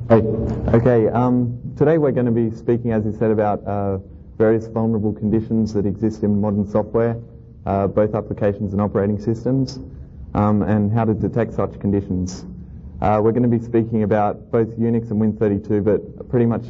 Hey. Okay, today we're going to be speaking, as you said, about various vulnerable conditions that exist in modern software, both applications and operating systems, and how to detect such conditions. We're going to be speaking about both Unix and Win32, but pretty much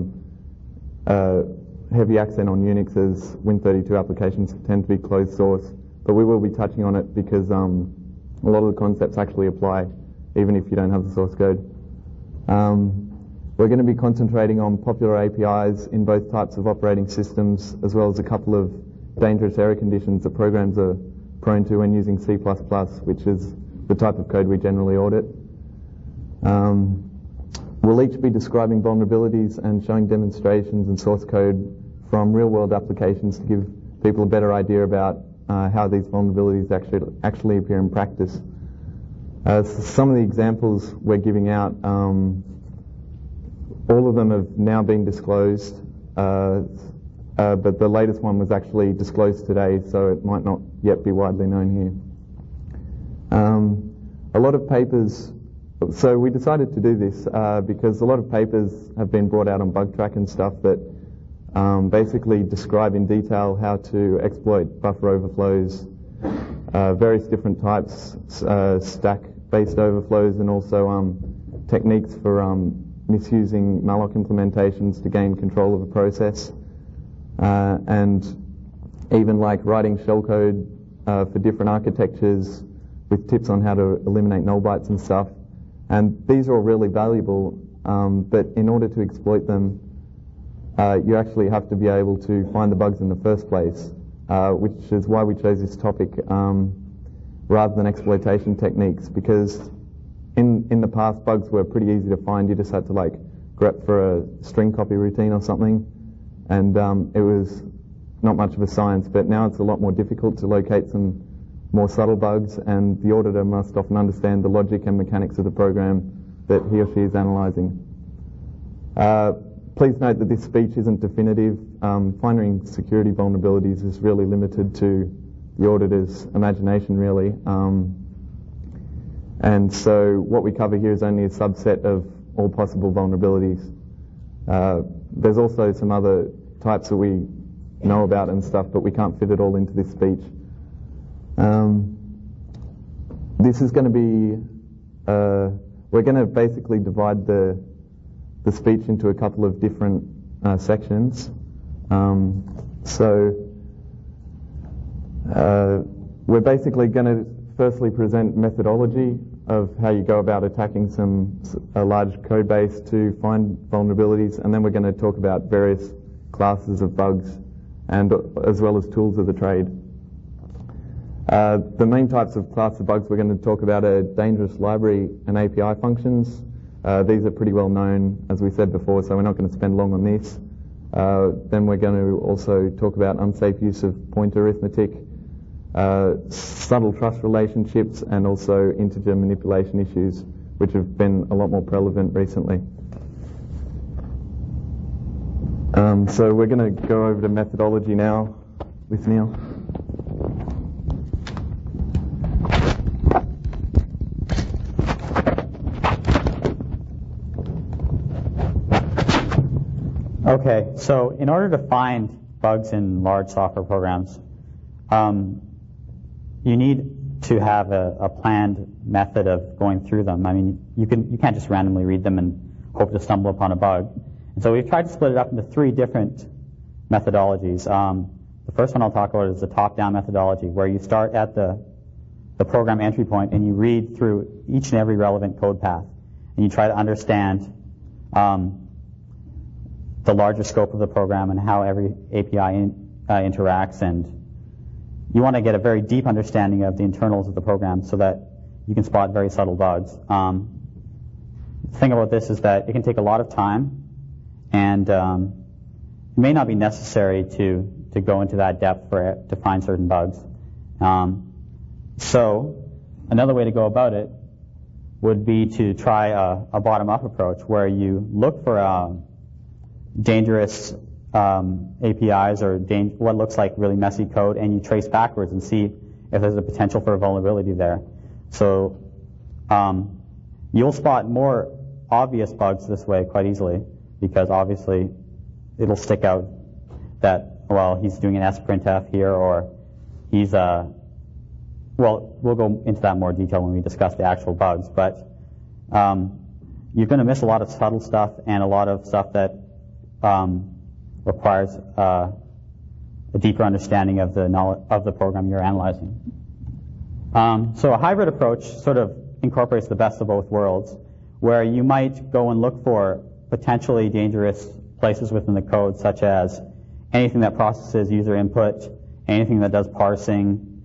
a heavy accent on Unix, as Win32 applications tend to be closed source. But we will be touching on it because a lot of the concepts actually apply, even if you don't have the source code. We're going to be concentrating on popular APIs in both types of operating systems, as well as a couple of dangerous error conditions that programs are prone to when using C++, which is the type of code we generally audit. We'll each be describing vulnerabilities and showing demonstrations and source code from real-world applications to give people a better idea about how these vulnerabilities actually appear in practice. Some of the examples we're giving out, all of them have now been disclosed, but the latest one was actually disclosed today, so it might not yet be widely known here. A lot of papers, so we decided to do this because a lot of papers have been brought out on BugTrack and stuff that basically describe in detail how to exploit buffer overflows, various different types, stack-based overflows, and also techniques for misusing malloc implementations to gain control of a process, and even like writing shellcode for different architectures with tips on how to eliminate null bytes and stuff. And these are all really valuable, but in order to exploit them, you actually have to be able to find the bugs in the first place, which is why we chose this topic rather than exploitation techniques, because in the past, bugs were pretty easy to find. You just had to like grep for a string copy routine or something, and it was not much of a science. But now it's a lot more difficult to locate some more subtle bugs, and the auditor must often understand the logic and mechanics of the program that he or she is analyzing. Please note that this speech isn't definitive. Finding security vulnerabilities is really limited to the auditor's imagination, really. And so what we cover here is only a subset of all possible vulnerabilities. There's also some other types that we know about and stuff, but we can't fit it all into this speech. This is going to be, we're going to basically divide the speech into a couple of different sections. We're basically going to firstly present methodology of how you go about attacking a large code base to find vulnerabilities, and then we're going to talk about various classes of bugs and as well as tools of the trade. The main types of class of bugs we're going to talk about are dangerous library and API functions. These are pretty well known, as we said before, so we're not going to spend long on this. Then we're going to also talk about unsafe use of pointer arithmetic, subtle trust relationships, and also integer manipulation issues, which have been a lot more prevalent recently. So we're going to go over to methodology now with Neil. Okay, so in order to find bugs in large software programs, you need to have a planned method of going through them. I mean, you can't just randomly read them and hope to stumble upon a bug. And so we've tried to split it up into three different methodologies. The first one I'll talk about is the top-down methodology, where you start at the program entry point and you read through each and every relevant code path, and you try to understand the larger scope of the program and how every API interacts, and you want to get a very deep understanding of the internals of the program so that you can spot very subtle bugs. The thing about this is that it can take a lot of time, and it may not be necessary to go into that depth to find certain bugs. So another way to go about it would be to try a bottom-up approach, where you look for dangerous APIs or what looks like really messy code, and you trace backwards and see if there's a potential for a vulnerability there. So you'll spot more obvious bugs this way quite easily, because obviously it'll stick out that, well, he's doing an sprintf here, or he's well, we'll go into that in more detail when we discuss the actual bugs, but you're going to miss a lot of subtle stuff and a lot of stuff that requires a deeper understanding of the knowledge of the program you're analyzing. So a hybrid approach sort of incorporates the best of both worlds, where you might go and look for potentially dangerous places within the code, such as anything that processes user input, anything that does parsing,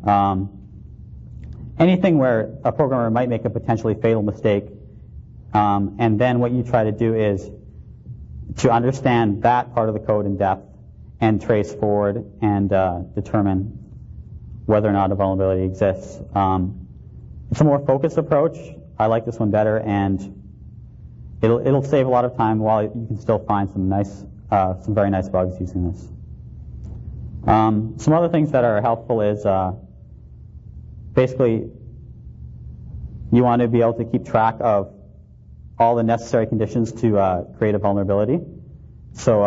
anything where a programmer might make a potentially fatal mistake. And then what you try to do is to understand that part of the code in depth and trace forward and determine whether or not a vulnerability exists. It's a more focused approach. I like this one better, and it'll save a lot of time while you can still find some very nice bugs using this. Some other things that are helpful is basically you want to be able to keep track of all the necessary conditions to create a vulnerability. So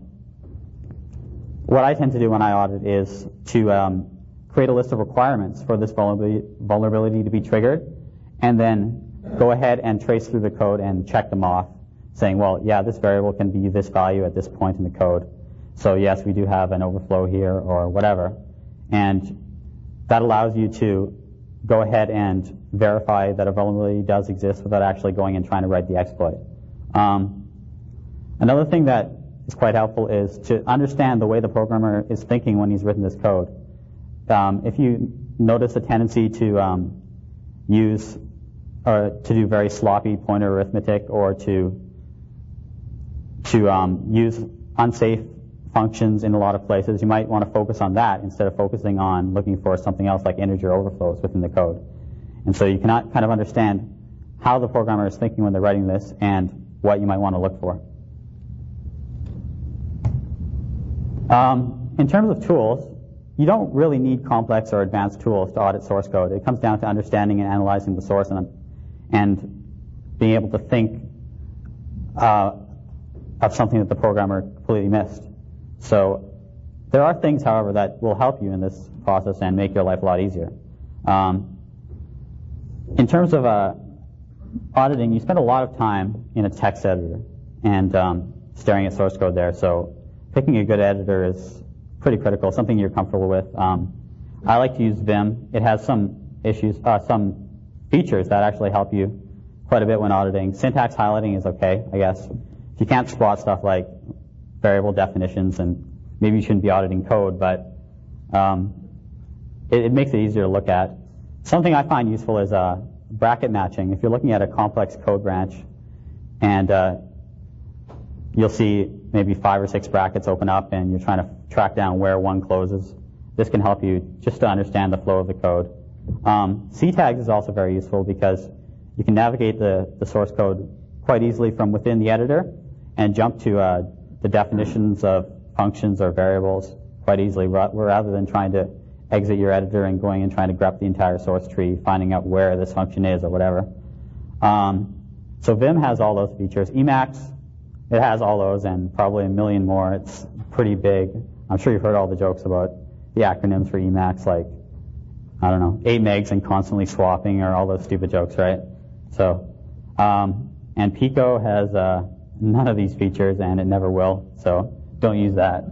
what I tend to do when I audit is to create a list of requirements for this vulnerability to be triggered, and then go ahead and trace through the code and check them off, saying, well, yeah, this variable can be this value at this point in the code. So yes, we do have an overflow here or whatever. And that allows you to go ahead and verify that a vulnerability does exist without actually going and trying to write the exploit. Another thing that is quite helpful is to understand the way the programmer is thinking when he's written this code. If you notice a tendency to use or to do very sloppy pointer arithmetic, or to use unsafe functions in a lot of places, you might want to focus on that instead of focusing on looking for something else like integer overflows within the code. And so you cannot kind of understand how the programmer is thinking when they're writing this and what you might want to look for. In terms of tools, you don't really need complex or advanced tools to audit source code. It comes down to understanding and analyzing the source and being able to think of something that the programmer completely missed. So there are things, however, that will help you in this process and make your life a lot easier. In terms of auditing, you spend a lot of time in a text editor and staring at source code there. So picking a good editor is pretty critical, something you're comfortable with. I like to use Vim. It has some some features that actually help you quite a bit when auditing. Syntax highlighting is okay, I guess. If you can't spot stuff like variable definitions, and maybe you shouldn't be auditing code, but it makes it easier to look at. Something I find useful is bracket matching. If you're looking at a complex code branch and you'll see maybe 5 or 6 brackets open up and you're trying to track down where one closes, this can help you just to understand the flow of the code. CTags is also very useful because you can navigate the source code quite easily from within the editor and jump to the definitions of functions or variables quite easily, rather than trying to exit your editor and going and trying to grep the entire source tree, finding out where this function is or whatever. So Vim has all those features. Emacs, it has all those and probably a million more. It's pretty big. I'm sure you've heard all the jokes about the acronyms for Emacs, like, I don't know, 8 megs and constantly swapping, or all those stupid jokes, right? So, and Pico has none of these features, and it never will, so don't use that.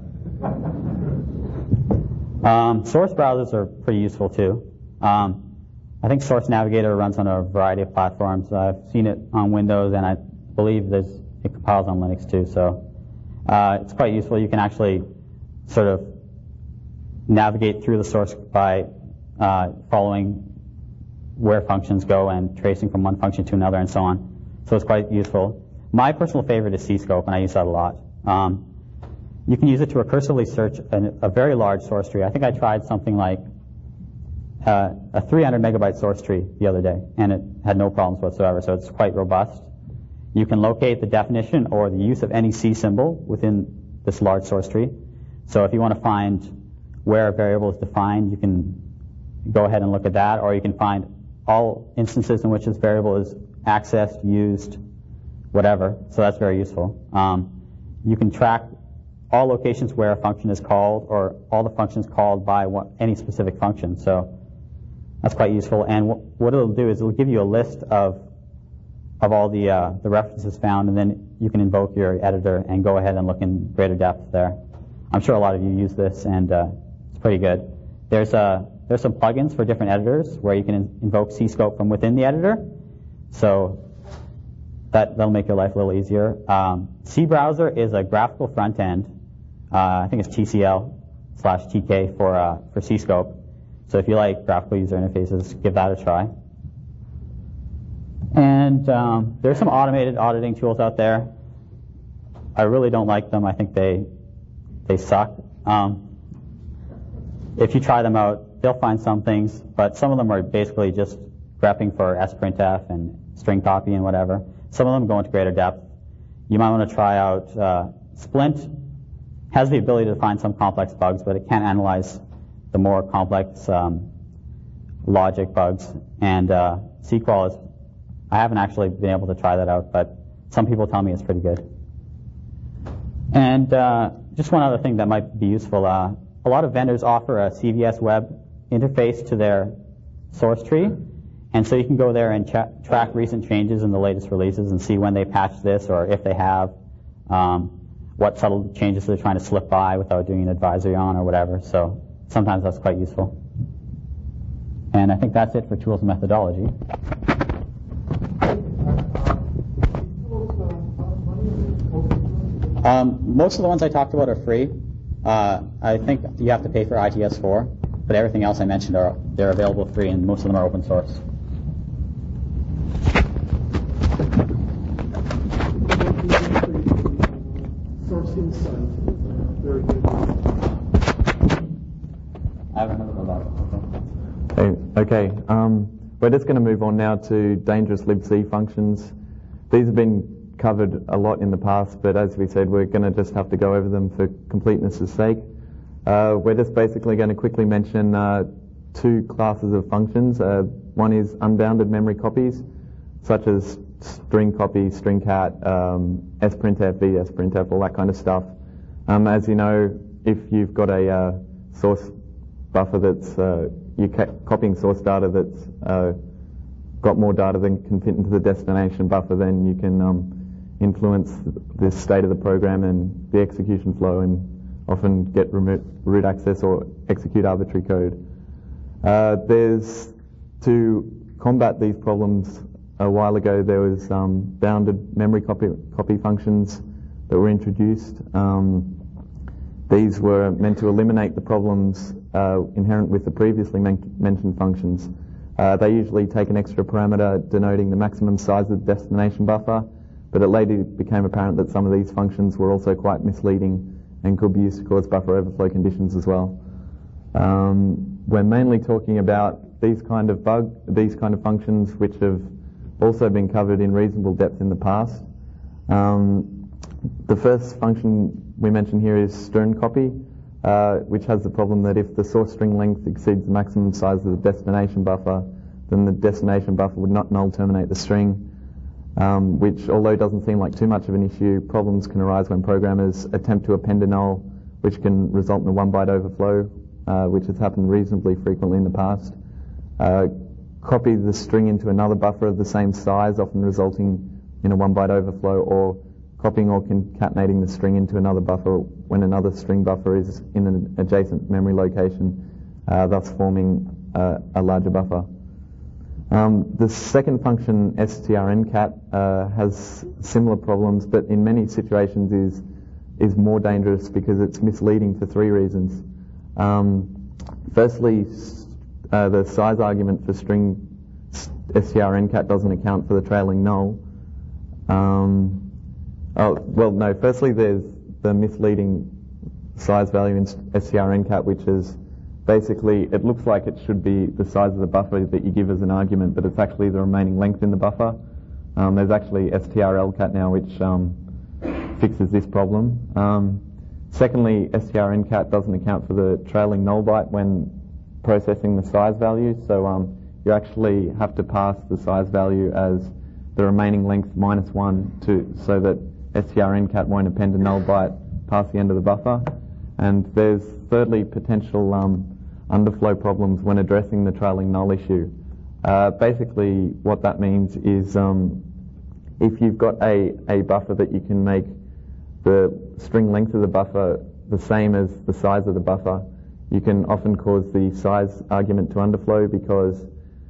Source browsers are pretty useful too. I think Source Navigator runs on a variety of platforms. I've seen it on Windows, and I believe it compiles on Linux too, so it's quite useful. You can actually sort of navigate through the source by following where functions go and tracing from one function to another and so on. So it's quite useful. My personal favorite is Cscope, and I use that a lot. You can use it to recursively search a very large source tree. I think I tried something like a 300 megabyte source tree the other day, and it had no problems whatsoever, so it's quite robust. You can locate the definition or the use of any C symbol within this large source tree. So if you want to find where a variable is defined, you can go ahead and look at that, or you can find all instances in which this variable is accessed, used, whatever. So that's very useful. You can track all locations where a function is called, or all the functions called by any specific function. So that's quite useful. And what it'll do is it'll give you a list of all the references found, and then you can invoke your editor and go ahead and look in greater depth there. I'm sure a lot of you use this, and it's pretty good. There's some plugins for different editors where you can invoke cscope from within the editor. So that'll make your life a little easier. CBrowser is a graphical front end. I think it's TCL/TK for cscope. So if you like graphical user interfaces, give that a try. And there's some automated auditing tools out there. I really don't like them. I think they suck. If you try them out, they'll find some things, but some of them are basically just grepping for sprintf and string copy and whatever. Some of them go into greater depth. You might want to try out Splint. Has the ability to find some complex bugs, but it can't analyze the more complex logic bugs. And Sequel is, I haven't actually been able to try that out, but some people tell me it's pretty good. And just one other thing that might be useful. A lot of vendors offer a CVS web interface to their source tree. And so you can go there and track recent changes in the latest releases and see when they patched this, or if they have, what subtle changes they're trying to slip by without doing an advisory on or whatever. So sometimes that's quite useful. And I think that's it for tools and methodology. Most of the ones I talked about are free. I think you have to pay for ITS4, but everything else I mentioned they're available free, and most of them are open source. Source Insight, very good. I haven't heard about that. Okay. We're just going to move on now to dangerous libc functions. These have been covered a lot in the past, but as we said, we're going to just have to go over them for completeness' sake. We're just basically going to quickly mention two classes of functions. One is unbounded memory copies, such as string copy, string cat, sprintf, vsprintf, all that kind of stuff. As you know, if you've got a source buffer that's you're copying source data that's got more data than can fit into the destination buffer, then you can influence the state of the program and the execution flow, and often get root access or execute arbitrary code. To combat these problems, a while ago there was bounded memory copy functions that were introduced. These were meant to eliminate the problems inherent with the previously mentioned functions. They usually take an extra parameter denoting the maximum size of the destination buffer, but it later became apparent that some of these functions were also quite misleading and could be used to cause buffer overflow conditions as well. We're mainly talking about these kind of functions, which have also been covered in reasonable depth in the past. The first function we mention here is stern copy, which has the problem that if the source string length exceeds the maximum size of the destination buffer, then the destination buffer would not null terminate the string. Which, although doesn't seem like too much of an issue, problems can arise when programmers attempt to append a null, which can result in a 1-byte overflow, which has happened reasonably frequently in the past. Copy the string into another buffer of the same size, often resulting in a 1-byte overflow, or copying or concatenating the string into another buffer when another string buffer is in an adjacent memory location, thus forming a larger buffer. The second function, strncat, has similar problems, but in many situations is more dangerous because it's misleading for three reasons. Firstly, the size argument for string strncat doesn't account for the trailing null. Firstly, there's the misleading size value in strncat, which is basically, it looks like it should be the size of the buffer that you give as an argument, but it's actually the remaining length in the buffer. There's actually strlcat now, which fixes this problem. Secondly, strncat doesn't account for the trailing null byte when processing the size value, so you actually have to pass the size value as the remaining length -1 so that strncat won't append a null byte past the end of the buffer. And there's thirdly potential underflow problems when addressing the trailing null issue. Basically what that means is if you've got a buffer that you can make the string length of the buffer the same as the size of the buffer, you can often cause the size argument to underflow because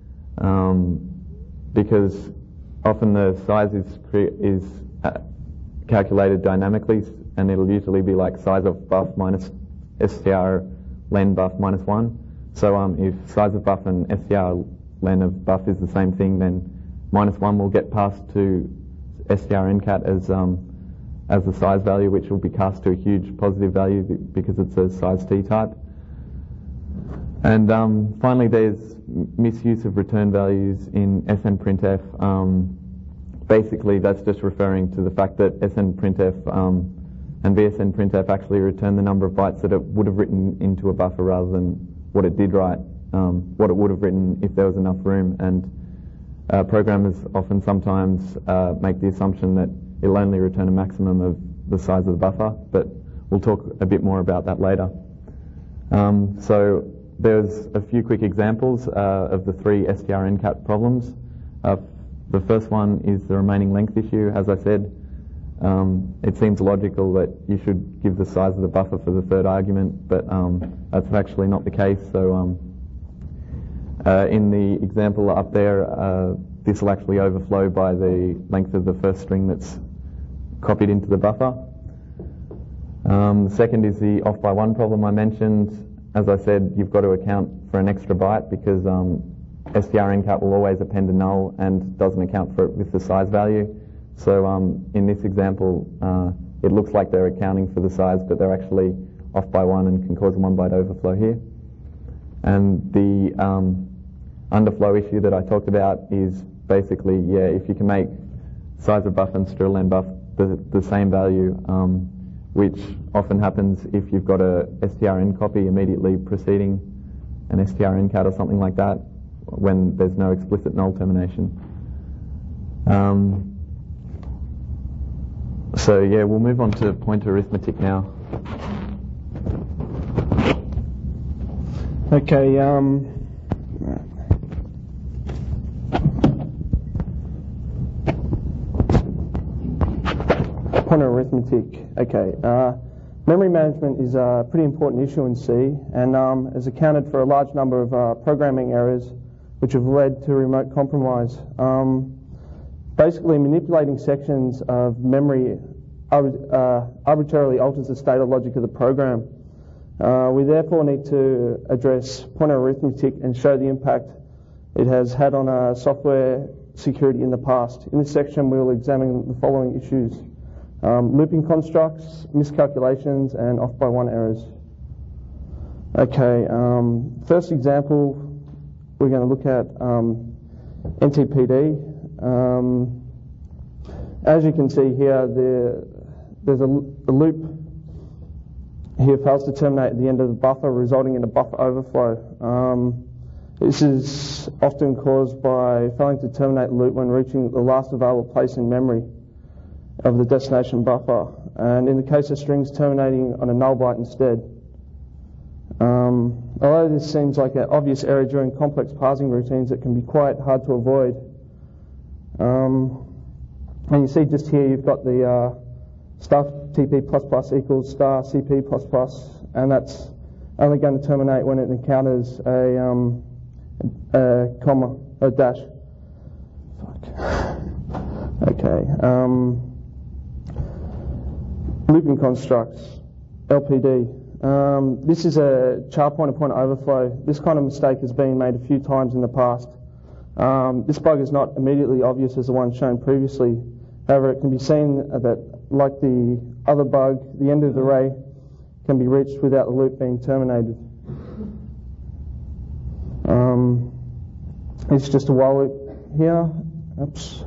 often the size is calculated dynamically, and it'll usually be like size of buff minus str len buff -1. So if size of buff and str len of buff is the same thing, then -1 will get passed to strncat as the size value, which will be cast to a huge positive value because it's a size t type. And finally, there's misuse of return values in snprintf. Basically, that's just referring to the fact that snprintf and vsnprintf actually return the number of bytes that it would have written into a buffer rather than what it did write, what it would have written if there was enough room. And programmers often sometimes make the assumption that it'll only return a maximum of the size of the buffer, but we'll talk a bit more about that later. So there's a few quick examples of the 3 strncat problems. The first one is the remaining length issue. As I said, it seems logical that you should give the size of the buffer for the third argument, but that's actually not the case. So in the example up there, this will actually overflow by the length of the first string that's copied into the buffer. The second is the off by 1 problem I mentioned. As I said, you've got to account for an extra byte because strncat will always append a null and doesn't account for it with the size value. So in this example, it looks like they're accounting for the size, but they're actually off by 1 and can cause a 1 byte overflow here. And the underflow issue that I talked about is basically, if you can make size of buff and strlen buff the same value, which often happens if you've got a strn copy immediately preceding an strncat or something like that, when there's no explicit null termination. So we'll move on to pointer arithmetic now. Okay. Pointer arithmetic. Okay. Memory management is a pretty important issue in C, and has accounted for a large number of programming errors which have led to remote compromise. Basically, manipulating sections of memory arbitrarily alters the state or logic of the program. We therefore need to address pointer arithmetic and show the impact it has had on software security in the past. In this section, we will examine the following issues: looping constructs, miscalculations, and off by 1 errors. Okay, first example, we're going to look at NTPD. As you can see here, there's a loop here fails to terminate at the end of the buffer, resulting in a buffer overflow. This is often caused by failing to terminate the loop when reaching the last available place in memory of the destination buffer, and in the case of strings, terminating on a null byte instead. Although this seems like an obvious error during complex parsing routines, it can be quite hard to avoid. And you see just here you've got the star TP++ equals star CP++, and that's only going to terminate when it encounters a comma, a dash. Okay. Looping constructs, LPD. This is a char pointer overflow. This kind of mistake has been made a few times in the past. This bug is not immediately obvious as the one shown previously. However, it can be seen that, like the other bug, the end of the array can be reached without the loop being terminated. It's just a while loop here. Oops.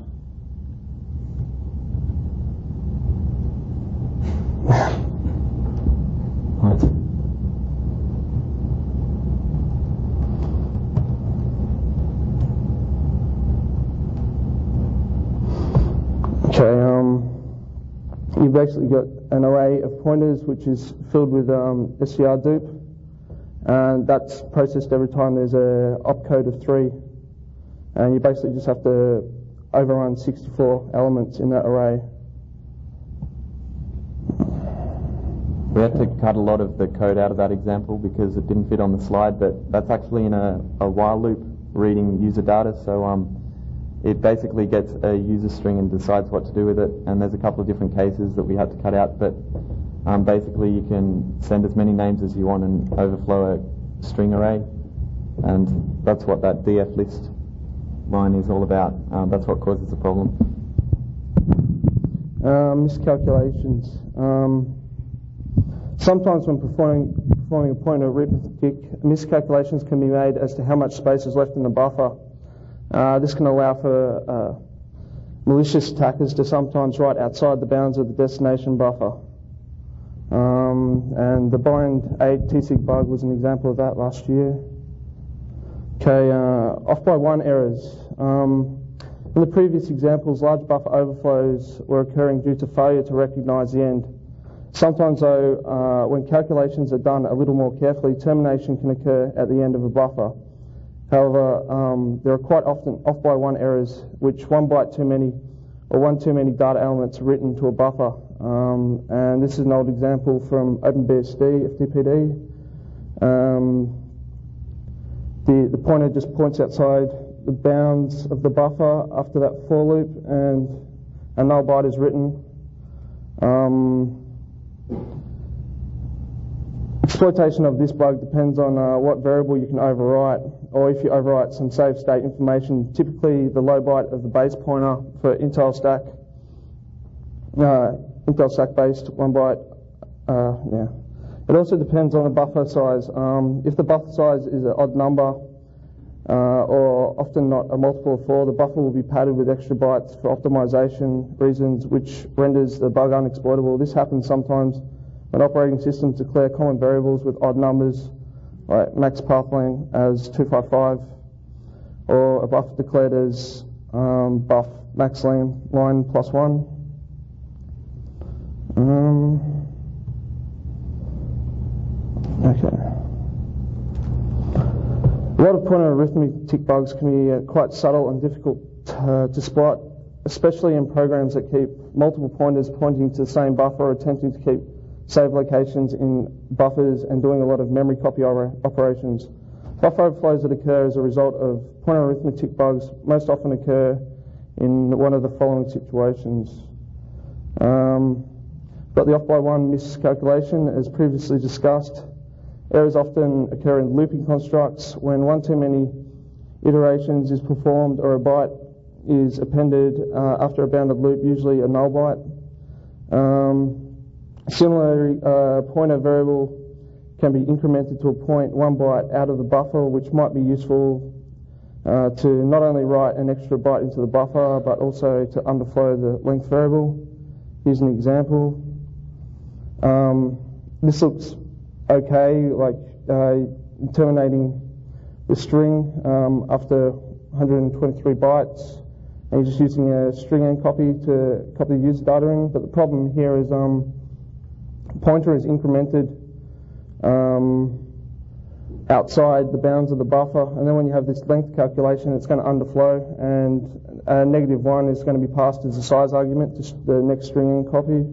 you've basically got an array of pointers which is filled with strdup, and that's processed every time there's a opcode of 3, and you basically just have to overrun 64 elements in that array. We had to cut a lot of the code out of that example because it didn't fit on the slide, but that's actually in a while loop reading user data, so it basically gets a user string and decides what to do with it, and there's a couple of different cases that we had to cut out, but basically you can send as many names as you want and overflow a string array, and that's what that df list line is all about. That's what causes the problem. Miscalculations. Sometimes when performing a pointer arithmetic, miscalculations can be made as to how much space is left in the buffer. This can allow for malicious attackers to sometimes write outside the bounds of the destination buffer. And the bind 8 tsig bug was an example of that last year. Okay, off by 1 errors. In the previous examples, large buffer overflows were occurring due to failure to recognize the end. Sometimes, though, when calculations are done a little more carefully, termination can occur at the end of a buffer. However, there are quite often off by 1 errors, which 1 byte too many or 1 too many data elements are written to a buffer. And this is an old example from OpenBSD, FTPD. The pointer just points outside the bounds of the buffer after that for loop, and a null byte is written. Exploitation of this bug depends on what variable you can overwrite, or if you overwrite some save state information, typically the low byte of the base pointer for Intel stack based 1 byte. It also depends on the buffer size. If the buffer size is an odd number, or often not a multiple of 4, the buffer will be padded with extra bytes for optimization reasons, which renders the bug unexploitable. This happens sometimes when operating systems declare common variables with odd numbers, like max path length as 255, or a buffer declared as buff max length line +1. Okay. A lot of pointer arithmetic bugs can be quite subtle and difficult to spot, especially in programs that keep multiple pointers pointing to the same buffer, attempting to keep save locations in buffers and doing a lot of memory copy operations. Buffer overflows that occur as a result of pointer arithmetic bugs most often occur in one of the following situations. Got the off by 1 miscalculation, as previously discussed. Errors often occur in looping constructs when 1 too many iterations is performed or a byte is appended after a bounded loop, usually a null byte. Similarly, pointer variable can be incremented to a point 1 byte out of the buffer, which might be useful to not only write an extra byte into the buffer, but also to underflow the length variable. Here's an example. This looks okay, like terminating the string after 123 bytes, and you're just using a string end copy to copy the user data in. But the problem here is pointer is incremented outside the bounds of the buffer, and then when you have this length calculation, it's going to underflow, and a -1 is going to be passed as a size argument to the next string end copy.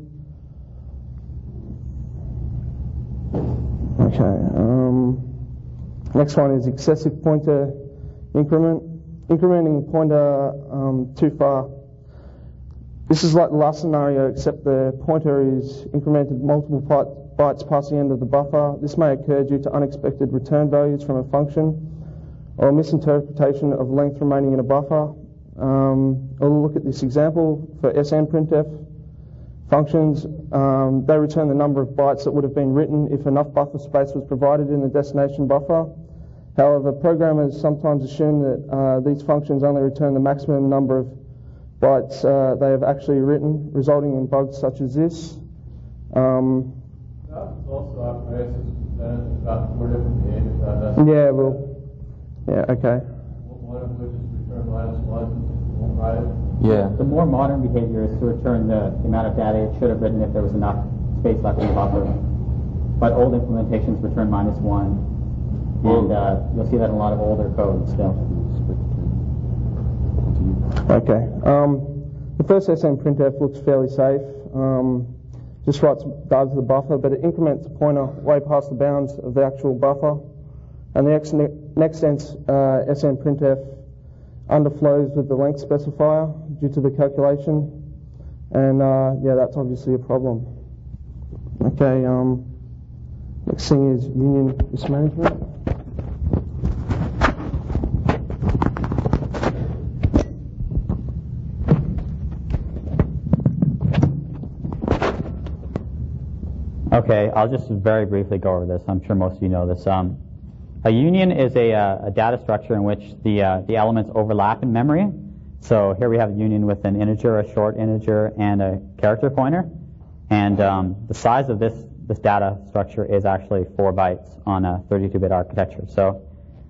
Okay. Next one is excessive pointer increment. Incrementing a pointer too far. This is like the last scenario, except the pointer is incremented multiple bytes past the end of the buffer. This may occur due to unexpected return values from a function or a misinterpretation of length remaining in a buffer. We'll look at this example for SNPrintf functions. They return the number of bytes that would have been written if enough buffer space was provided in the destination buffer. However, programmers sometimes assume that these functions only return the maximum number of bytes they have actually written, resulting in bugs such as this. Also operations about 4 different behaviors. Yeah, well, yeah, okay. One of which is return -1, won't write it. Yeah. The more modern behavior is to return the amount of data it should have written if there was enough space left in the buffer. But old implementations return -1, and you'll see that in a lot of older code still. Okay. The first SNPrintf looks fairly safe. Just writes data to the buffer, but it increments the pointer way past the bounds of the actual buffer. And the next SNPrintf underflows with the length specifier due to the calculation. And yeah, that's obviously a problem. Okay, next thing is union mismanagement. Okay, I'll just very briefly go over this. I'm sure most of you know this. A union is a data structure in which the elements overlap in memory. So here we have a union with an integer, a short integer, and a character pointer. And the size of this data structure is actually 4 bytes on a 32-bit architecture. So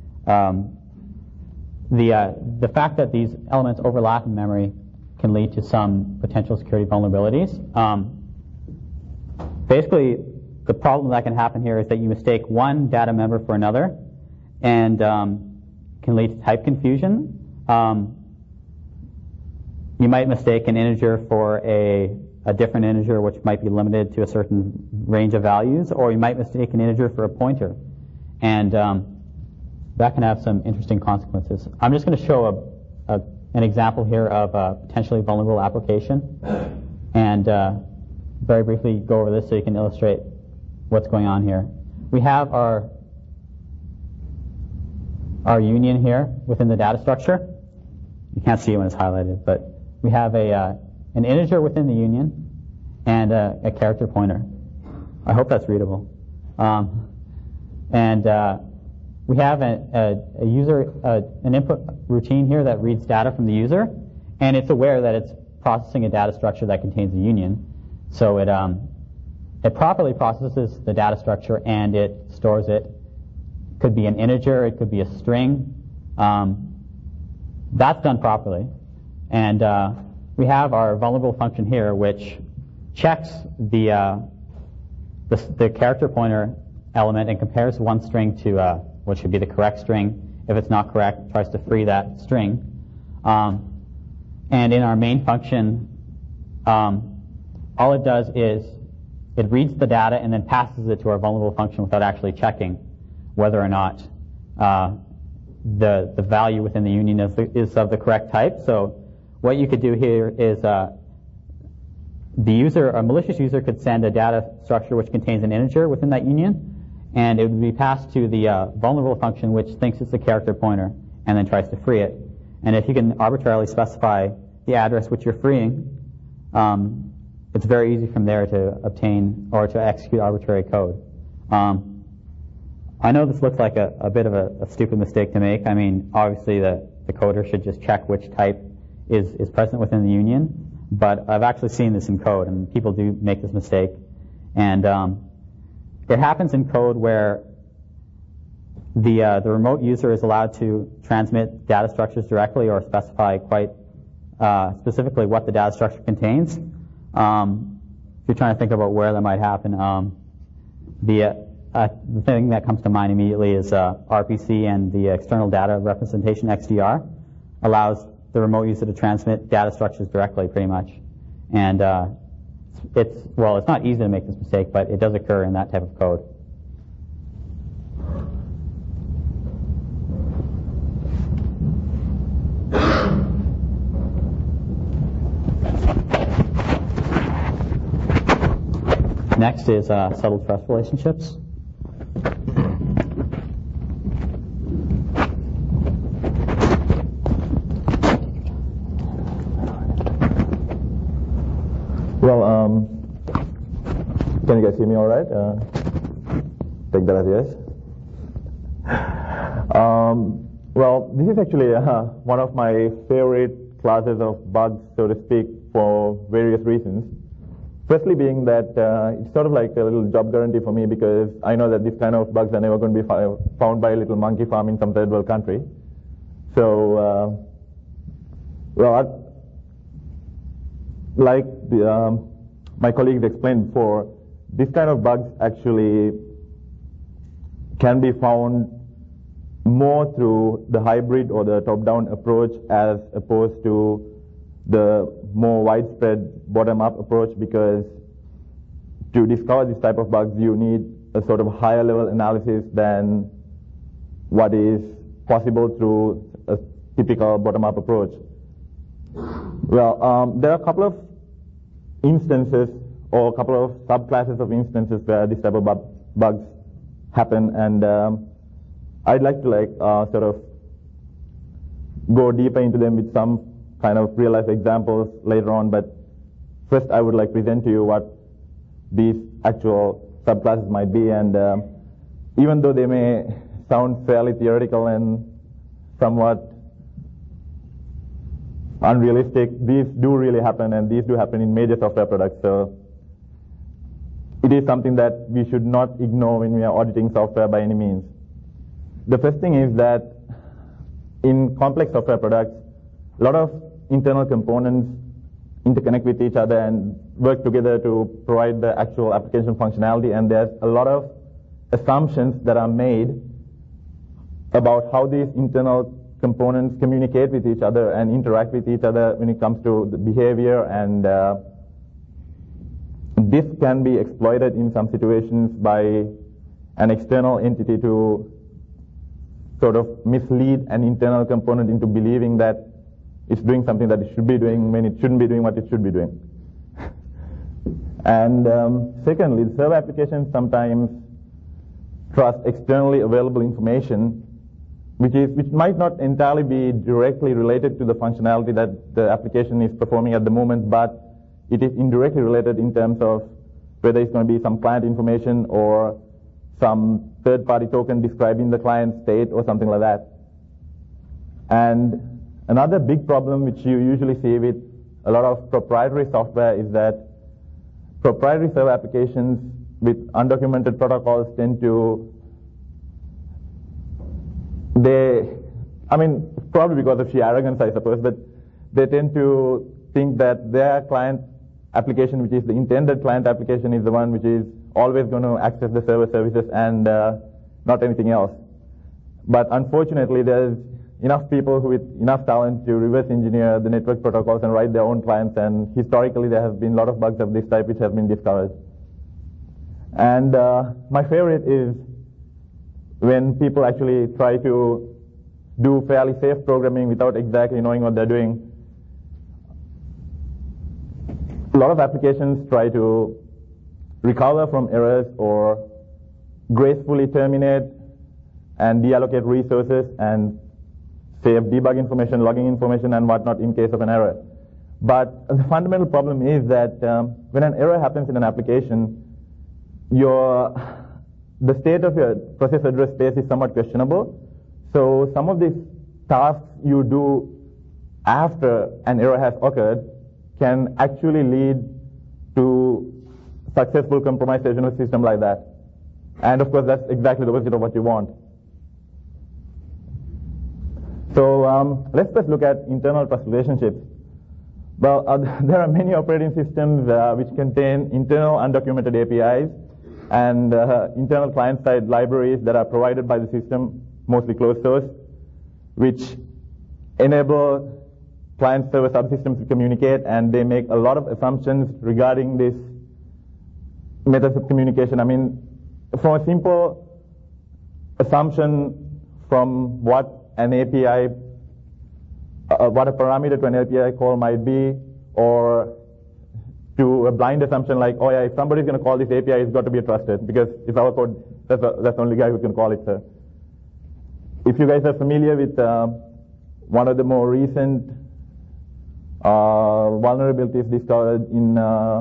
the fact that these elements overlap in memory can lead to some potential security vulnerabilities. Basically, the problem that can happen here is that you mistake one data member for another, and can lead to type confusion. You might mistake an integer for a different integer, which might be limited to a certain range of values, or you might mistake an integer for a pointer, and that can have some interesting consequences. I'm just going to show an example here of a potentially vulnerable application, and very briefly go over this so you can illustrate what's going on here. We have our union here within the data structure. You can't see it when it's highlighted, but we have an integer within the union and a character pointer. I hope that's readable. And we have an input routine here that reads data from the user, and it's aware that it's processing a data structure that contains a union. So it properly processes the data structure and it stores it. It could be an integer, it could be a string. That's done properly. And we have our vulnerable function here, which checks the character pointer element and compares one string to what should be the correct string. If it's not correct, it tries to free that string. And in our main function, all it does is it reads the data and then passes it to our vulnerable function without actually checking whether or not the value within the union is of the correct type. So what you could do here is a malicious user could send a data structure which contains an integer within that union, and it would be passed to the vulnerable function, which thinks it's a character pointer and then tries to free it. And if you can arbitrarily specify the address which you're freeing, it's very easy from there to obtain or to execute arbitrary code. I know this looks like a bit of a stupid mistake to make. I mean, obviously the coder should just check which type is present within the union, but I've actually seen this in code, and people do make this mistake. And it happens in code where the remote user is allowed to transmit data structures directly or specify quite specifically what the data structure contains. If you're trying to think about where that might happen, the thing that comes to mind immediately is RPC, and the external data representation XDR allows the remote user to transmit data structures directly, pretty much. And it's not easy to make this mistake, but it does occur in that type of code. Next is subtle trust relationships. Well, can you guys hear me all right? Take that as yes. Well, this is actually one of my favorite classes of bugs, so to speak, for various reasons. Firstly being that it's sort of like a little job guarantee for me, because I know that these kind of bugs are never going to be found by a little monkey farm in some third world country. So, like my colleagues explained before, this kind of bugs actually can be found more through the hybrid or the top-down approach as opposed to the more widespread bottom-up approach, because to discover this type of bugs you need a sort of higher level analysis than what is possible through a typical bottom-up approach. Well, there are a couple of instances or a couple of subclasses of instances where this type of bugs happen, and I'd like to sort of go deeper into them with some kind of real-life examples later on, but first I would like to present to you what these actual subclasses might be, and even though they may sound fairly theoretical and somewhat unrealistic, these do really happen, and these do happen in major software products. So it is something that we should not ignore when we are auditing software by any means. The first thing is that in complex software products, a lot of internal components interconnect with each other and work together to provide the actual application functionality, and there's a lot of assumptions that are made about how these internal components communicate with each other and interact with each other when it comes to the behavior, and this can be exploited in some situations by an external entity to sort of mislead an internal component into believing that it's doing something that it should be doing when it shouldn't be doing what it should be doing. And secondly, the server applications sometimes trust externally available information which might not entirely be directly related to the functionality that the application is performing at the moment, but it is indirectly related in terms of whether it's going to be some client information or some third-party token describing the client state or something like that. And another big problem which you usually see with a lot of proprietary software is that proprietary server applications with undocumented protocols tend to probably because of sheer arrogance, I suppose, but they tend to think that their client application, which is the intended client application, is the one which is always going to access the server services and not anything else. But unfortunately, there's enough people with enough talent to reverse engineer the network protocols and write their own clients, and historically there have been a lot of bugs of this type which have been discovered. And my favorite is when people actually try to do fairly safe programming without exactly knowing what they're doing. A lot of applications try to recover from errors or gracefully terminate and deallocate resources and save debug information, logging information, and whatnot in case of an error. But the fundamental problem is that when an error happens in an application, the state of your process address space is somewhat questionable. So some of these tasks you do after an error has occurred can actually lead to successful compromisation of a system like that. And of course, that's exactly the opposite of what you want. So let's first look at internal trust relationships. Well, there are many operating systems which contain internal undocumented APIs and internal client-side libraries that are provided by the system, mostly closed source, which enable client-server subsystems to communicate, and they make a lot of assumptions regarding this methods of communication. I mean, from a simple assumption from what an API, what a parameter to an API call might be, or to a blind assumption like, oh yeah, if somebody's going to call this API, it's got to be trusted, because it's our code, that's the only guy who can call it. So if you guys are familiar with one of the more recent vulnerabilities discovered in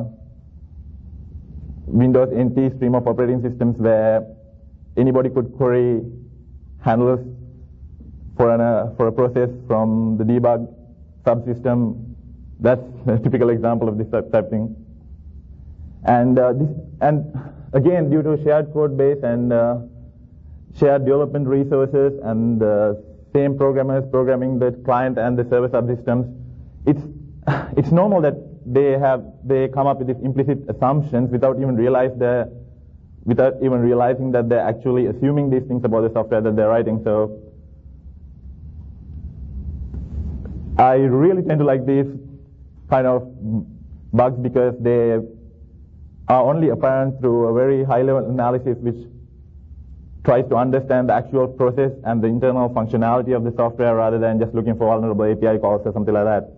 Windows NT stream of operating systems, where anybody could query handlers for a process from the debug subsystem, that's a typical example of this type thing. And again, due to shared code base and shared development resources and same programmers programming the client and the server subsystems, it's normal that they come up with these implicit assumptions without even realizing that they're actually assuming these things about the software that they're writing. So I really tend to like these kind of bugs because they are only apparent through a very high-level analysis which tries to understand the actual process and the internal functionality of the software rather than just looking for vulnerable API calls or something like that.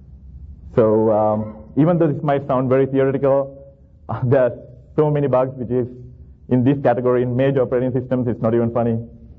So even though this might sound very theoretical, there are so many bugs which is in this category in major operating systems, it's not even funny.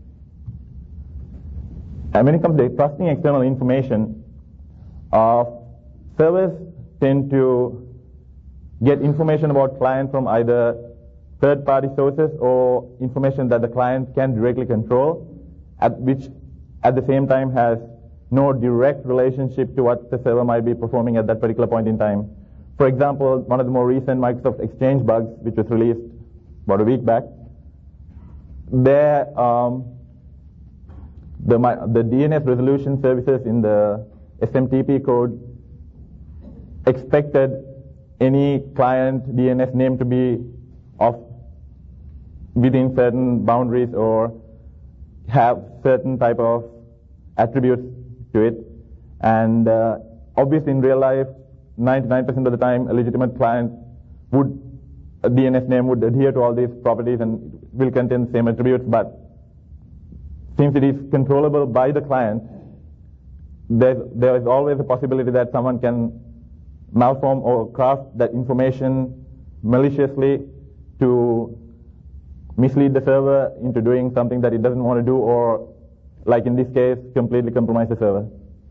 And when it comes to trusting external information, servers tend to get information about clients from either third-party sources or information that the client can directly control, which at the same time has no direct relationship to what the server might be performing at that particular point in time. For example, one of the more recent Microsoft Exchange bugs, which was released about a week back, there the DNS resolution services in the SMTP code expected any client DNS name to be within certain boundaries or have certain type of attributes to it. And obviously in real life, 99% of the time, a legitimate client a DNS name would adhere to all these properties and will contain the same attributes. But since it is controllable by the client, there is always a possibility that someone can malform or craft that information maliciously to mislead the server into doing something that it doesn't want to do, or, like in this case, completely compromise the server.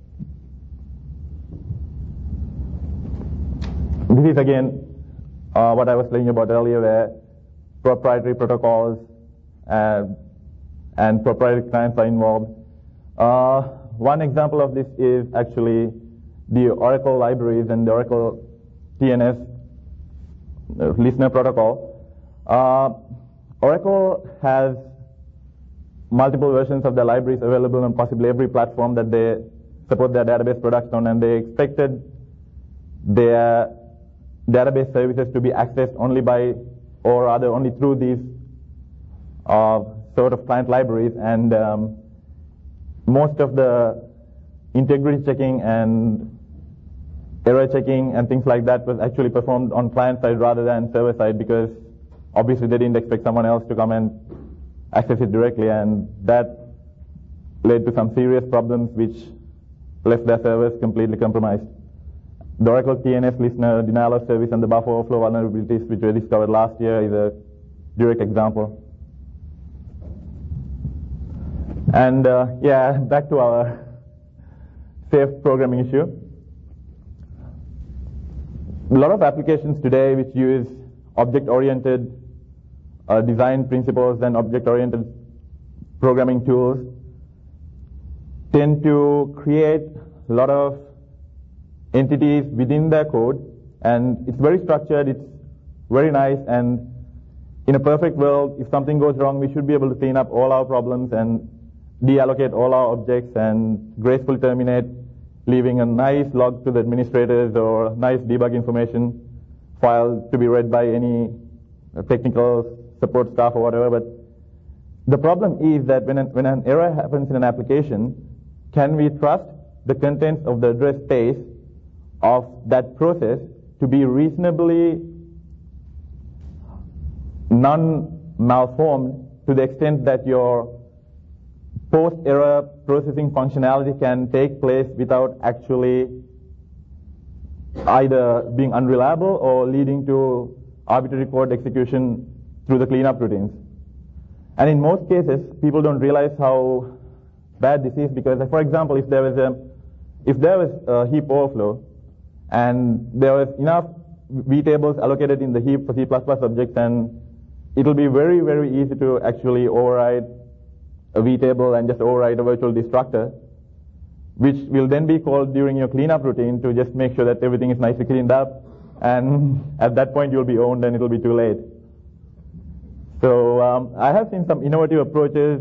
This is again what I was telling you about earlier, where proprietary protocols and proprietary clients are involved. One example of this is actually the Oracle libraries and the Oracle TNS listener protocol. Oracle has multiple versions of their libraries available on possibly every platform that they support their database products on, and they expected their database services to be accessed only by, or rather only through these sort of client libraries, and most of the integrity checking and error checking and things like that was actually performed on client side rather than server side, because obviously they didn't expect someone else to come and access it directly, and that led to some serious problems which left their servers completely compromised. The Oracle TNS listener denial of service and the buffer overflow vulnerabilities which were discovered last year is a direct example. And back to our safe programming issue. A lot of applications today which use object-oriented design principles and object-oriented programming tools tend to create a lot of entities within their code, and it's very structured, it's very nice, and in a perfect world, if something goes wrong, we should be able to clean up all our problems and deallocate all our objects and gracefully terminate, leaving a nice log to the administrators or nice debug information file to be read by any technical support staff or whatever. But the problem is that when an error happens in an application, can we trust the contents of the address space of that process to be reasonably non-malformed to the extent that your post-error processing functionality can take place without actually either being unreliable or leading to arbitrary code execution through the cleanup routines? And in most cases, people don't realize how bad this is, because, for example, if there was a heap overflow and there was enough vtables allocated in the heap for C++ objects, and it will be very, very easy to actually override a vtable and just override a virtual destructor, which will then be called during your cleanup routine to just make sure that everything is nicely cleaned up, and at that point you'll be owned and it'll be too late. So I have seen some innovative approaches,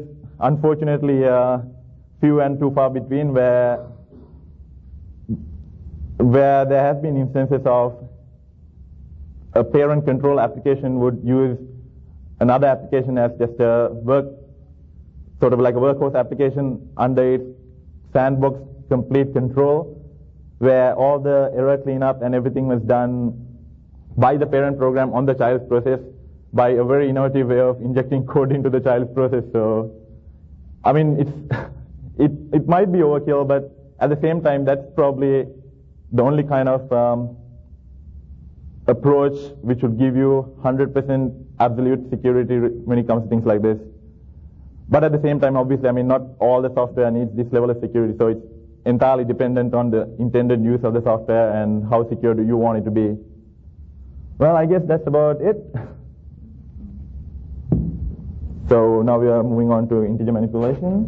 unfortunately few and too far between, where where there have been instances of a parent control application would use another application as just a sort of like a workhorse application under its sandbox complete control, where all the error cleanup and everything was done by the parent program on the child's process by a very innovative way of injecting code into the child's process. So, I mean, it might be overkill, but at the same time, that's probably the only kind of approach which would give you 100% absolute security when it comes to things like this. But at the same time, obviously, I mean, not all the software needs this level of security, so it's entirely dependent on the intended use of the software and how secure do you want it to be. Well, I guess that's about it. So now we are moving on to integer manipulation.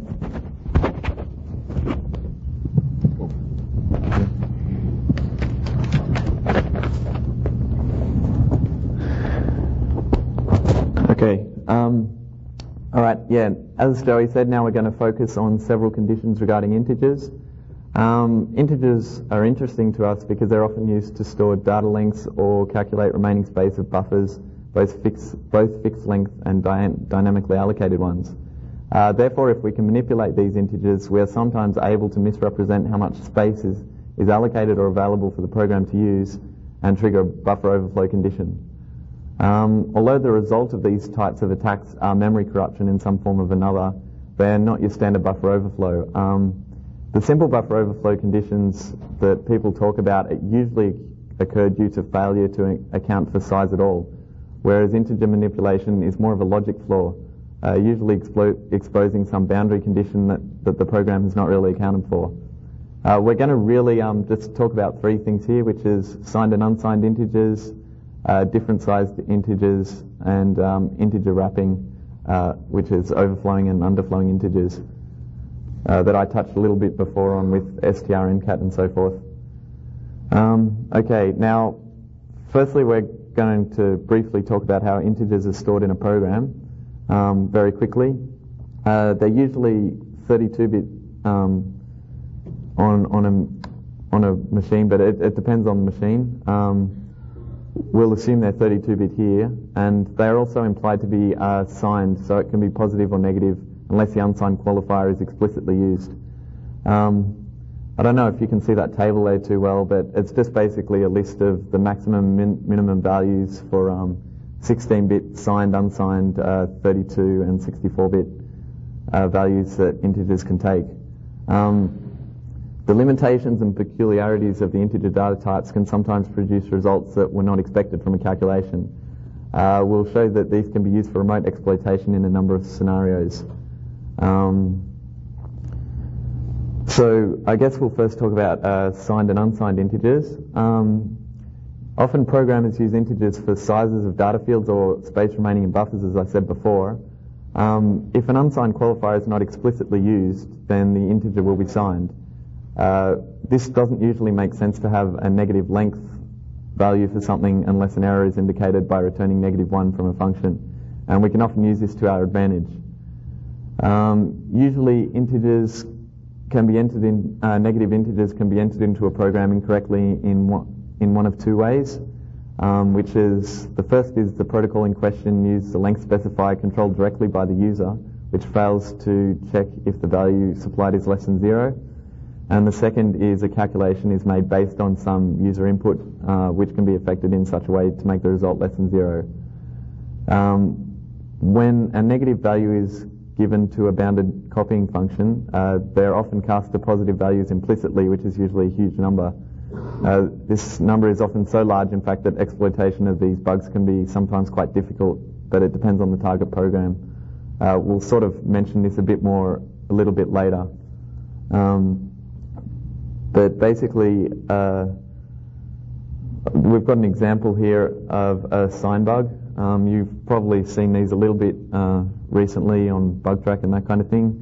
Okay. All right. Yeah. As Joey said, now we're going to focus on several conditions regarding integers. Integers are interesting to us because they're often used to store data lengths or calculate remaining space of buffers, both fixed length and dynamically allocated ones. Therefore, if we can manipulate these integers, we are sometimes able to misrepresent how much space is allocated or available for the program to use and trigger a buffer overflow condition. Although the result of these types of attacks are memory corruption in some form or another, they're not your standard buffer overflow. The simple buffer overflow conditions that people talk about usually occur due to failure to account for size at all, whereas integer manipulation is more of a logic flaw, usually exposing some boundary condition that the program has not really accounted for. We're going to really just talk about three things here, which is signed and unsigned integers, different sized integers, and integer wrapping, which is overflowing and underflowing integers, that I touched a little bit before on with str, mcat, and so forth. Okay, now, firstly we're going to briefly talk about how integers are stored in a program very quickly. They're usually 32-bit on a machine, but it depends on the machine. We'll assume they're 32-bit here, and they're also implied to be signed, so it can be positive or negative unless the unsigned qualifier is explicitly used. I don't know if you can see that table there too well, but it's just basically a list of the maximum minimum values for 16-bit signed, unsigned, 32 and 64-bit values that integers can take. The limitations and peculiarities of the integer data types can sometimes produce results that were not expected from a calculation. We'll show that these can be used for remote exploitation in a number of scenarios. So I guess we'll first talk about signed and unsigned integers. Often programmers use integers for sizes of data fields or space remaining in buffers, as I said before. If an unsigned qualifier is not explicitly used, then the integer will be signed. This doesn't usually make sense to have a negative length value for something unless an error is indicated by returning -1 from a function. And we can often use this to our advantage. Usually integers can be entered in, negative integers can be entered into a program incorrectly in one of two ways, which is, the first is the protocol in question uses the length specifier controlled directly by the user, which fails to check if the value supplied is less than 0. And the second is a calculation is made based on some user input, which can be affected in such a way to make the result less than 0. When a negative value is given to a bounded copying function, they're often cast to positive values implicitly, which is usually a huge number. This number is often so large, in fact, that exploitation of these bugs can be sometimes quite difficult, but it depends on the target program. We'll sort of mention this a little bit later. But basically, we've got an example here of a sign bug. You've probably seen these a little bit recently on BugTrack and that kind of thing.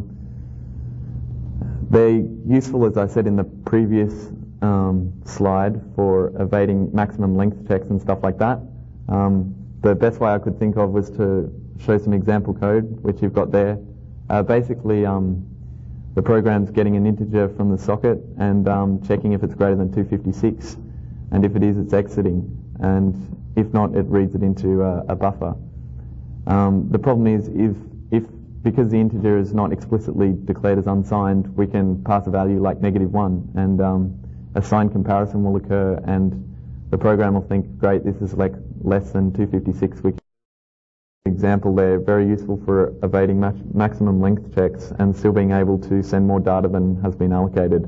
They're useful, as I said in the previous slide, for evading maximum length checks and stuff like that. The best way I could think of was to show some example code, which you've got there. Basically, the program's getting an integer from the socket and checking if it's greater than 256, and if it is, it's exiting, and if not, it reads it into a buffer. The problem is if because the integer is not explicitly declared as unsigned, we can pass a value like -1, and a signed comparison will occur, and the program will think, great, this is like less than 256. Example, they're very useful for evading maximum length checks and still being able to send more data than has been allocated.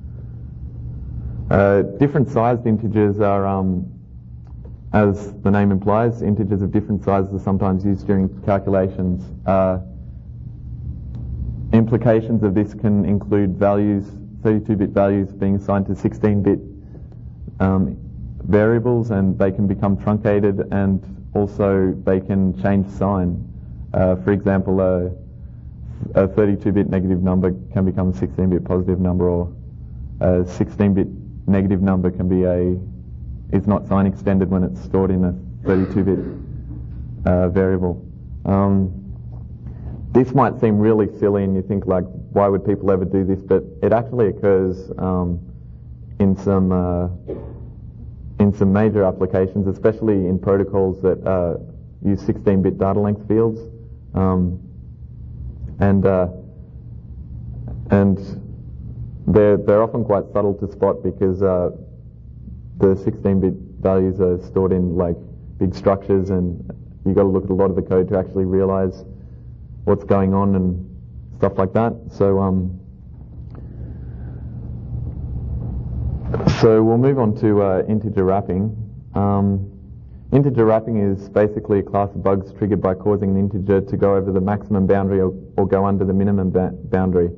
Different sized integers are, as the name implies, integers of different sizes are sometimes used during calculations. Implications of this can include values, 32-bit values being assigned to 16-bit variables, and they can become truncated, and also they can change sign. For example, a 32-bit negative number can become a 16-bit positive number, or a 16-bit negative number can be is not sign extended when it's stored in a 32-bit variable. This might seem really silly, and you think, like, why would people ever do this? But it actually occurs in some major applications, especially in protocols that use 16-bit data length fields, and they're often quite subtle to spot because the 16-bit values are stored in like big structures, and you've got to look at a lot of the code to actually realize what's going on and stuff like that. So we'll move on to integer wrapping. Integer wrapping is basically a class of bugs triggered by causing an integer to go over the maximum boundary or go under the minimum boundary.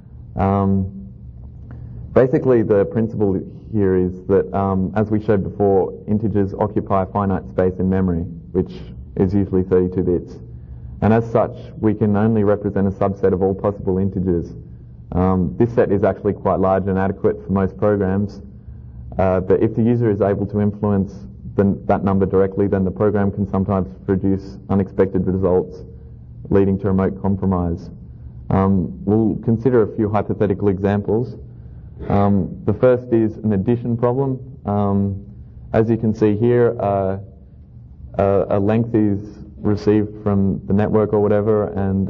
Basically, the principle here is that, as we showed before, integers occupy a finite space in memory, which is usually 32 bits. And as such, we can only represent a subset of all possible integers. This set is actually quite large and adequate for most programs. But if the user is able to influence that number directly, then the program can sometimes produce unexpected results, leading to remote compromise. We'll consider a few hypothetical examples. The first is an addition problem. As you can see here, a length is received from the network or whatever, and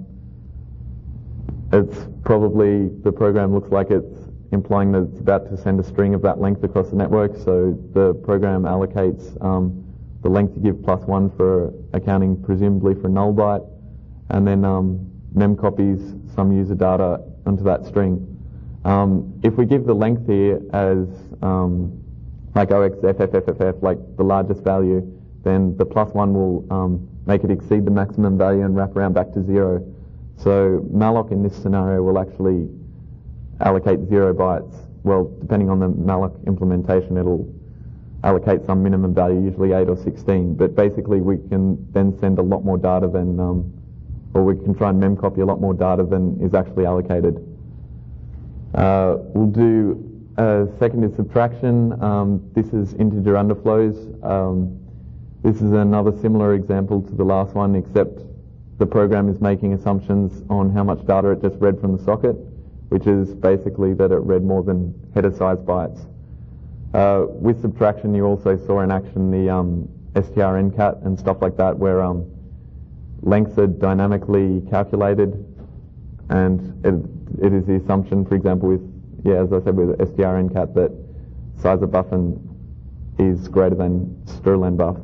it's probably, the program looks like it's implying that it's about to send a string of that length across the network, so the program allocates the length to give +1 for accounting presumably for null byte, and then mem copies some user data onto that string. If we give the length here as like OXFFFFF, like the largest value, then the +1 will make it exceed the maximum value and wrap around back to 0. So malloc in this scenario will actually allocate 0 bytes. Well, depending on the malloc implementation, it'll allocate some minimum value, usually 8 or 16. But basically, we can then send a lot more data than, or we can try and memcopy a lot more data than is actually allocated. We'll do second is subtraction. This is integer underflows. This is another similar example to the last one, except the program is making assumptions on how much data it just read from the socket, which is basically that it read more than header size bytes. With subtraction, you also saw in action the strncat and stuff like that, where lengths are dynamically calculated, and it is the assumption, for example, with, as I said, with strncat, that size of buffer is greater than strlen buff.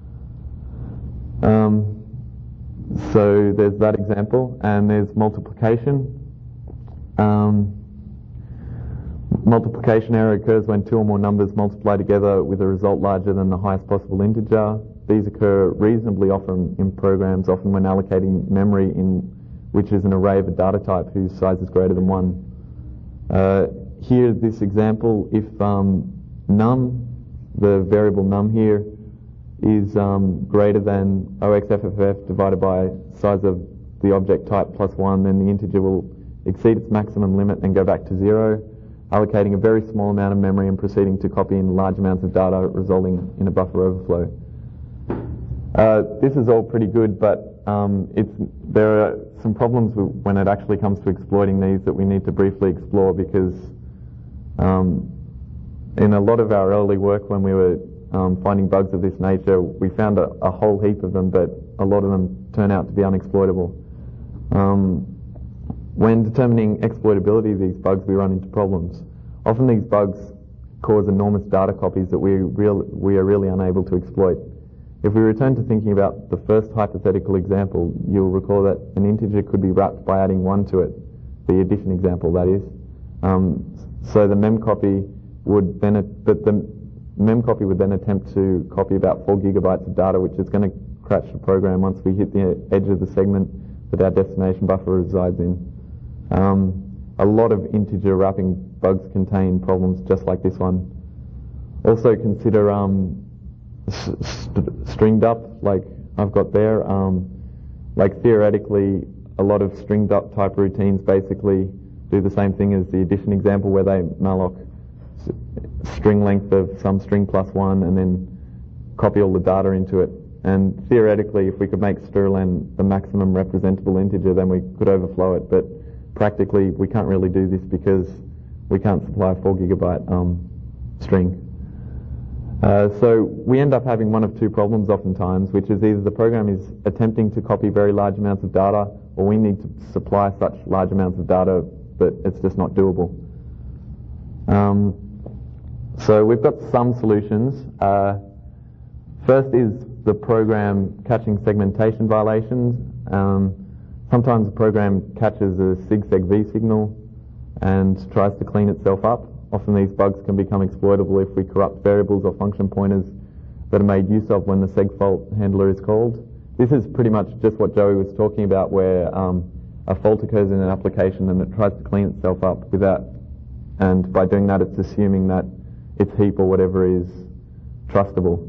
So there's that example, and there's multiplication. Multiplication error occurs when two or more numbers multiply together with a result larger than the highest possible integer. These occur reasonably often in programs, often when allocating memory which is an array of a data type whose size is greater than 1. Here, this example, if num, the variable num here, is greater than OXFFF divided by size of the object type +1, then the integer will exceed its maximum limit and go back to 0, allocating a very small amount of memory and proceeding to copy in large amounts of data, resulting in a buffer overflow. This is all pretty good, but there are some problems when it actually comes to exploiting these that we need to briefly explore, because in a lot of our early work when we were finding bugs of this nature, we found a whole heap of them, but a lot of them turn out to be unexploitable. When determining exploitability of these bugs, we run into problems. Often these bugs cause enormous data copies that we are really unable to exploit. If we return to thinking about the first hypothetical example, you'll recall that an integer could be wrapped by adding 1 to it, the addition example, that is. So the memcopy would then, attempt to copy about 4 gigabytes of data, which is going to crash the program once we hit the edge of the segment that our destination buffer resides in. A lot of integer wrapping bugs contain problems just like this one. Also consider string dup, like I've got there. Like theoretically, a lot of string dup type routines basically do the same thing as the addition example, where they malloc string length of some string plus 1 and then copy all the data into it. And theoretically, if we could make strlen the maximum representable integer, then we could overflow it. But practically, we can't really do this because we can't supply a 4 gigabyte string. So we end up having one of two problems oftentimes, which is either the program is attempting to copy very large amounts of data, or we need to supply such large amounts of data that it's just not doable. So we've got some solutions. First is the program catching segmentation violations. Sometimes the program catches a SIG-SEG-V signal and tries to clean itself up. Often these bugs can become exploitable if we corrupt variables or function pointers that are made use of when the segfault handler is called. This is pretty much just what Joey was talking about, where a fault occurs in an application and it tries to clean itself up without, and by doing that it's assuming that its heap or whatever is trustable.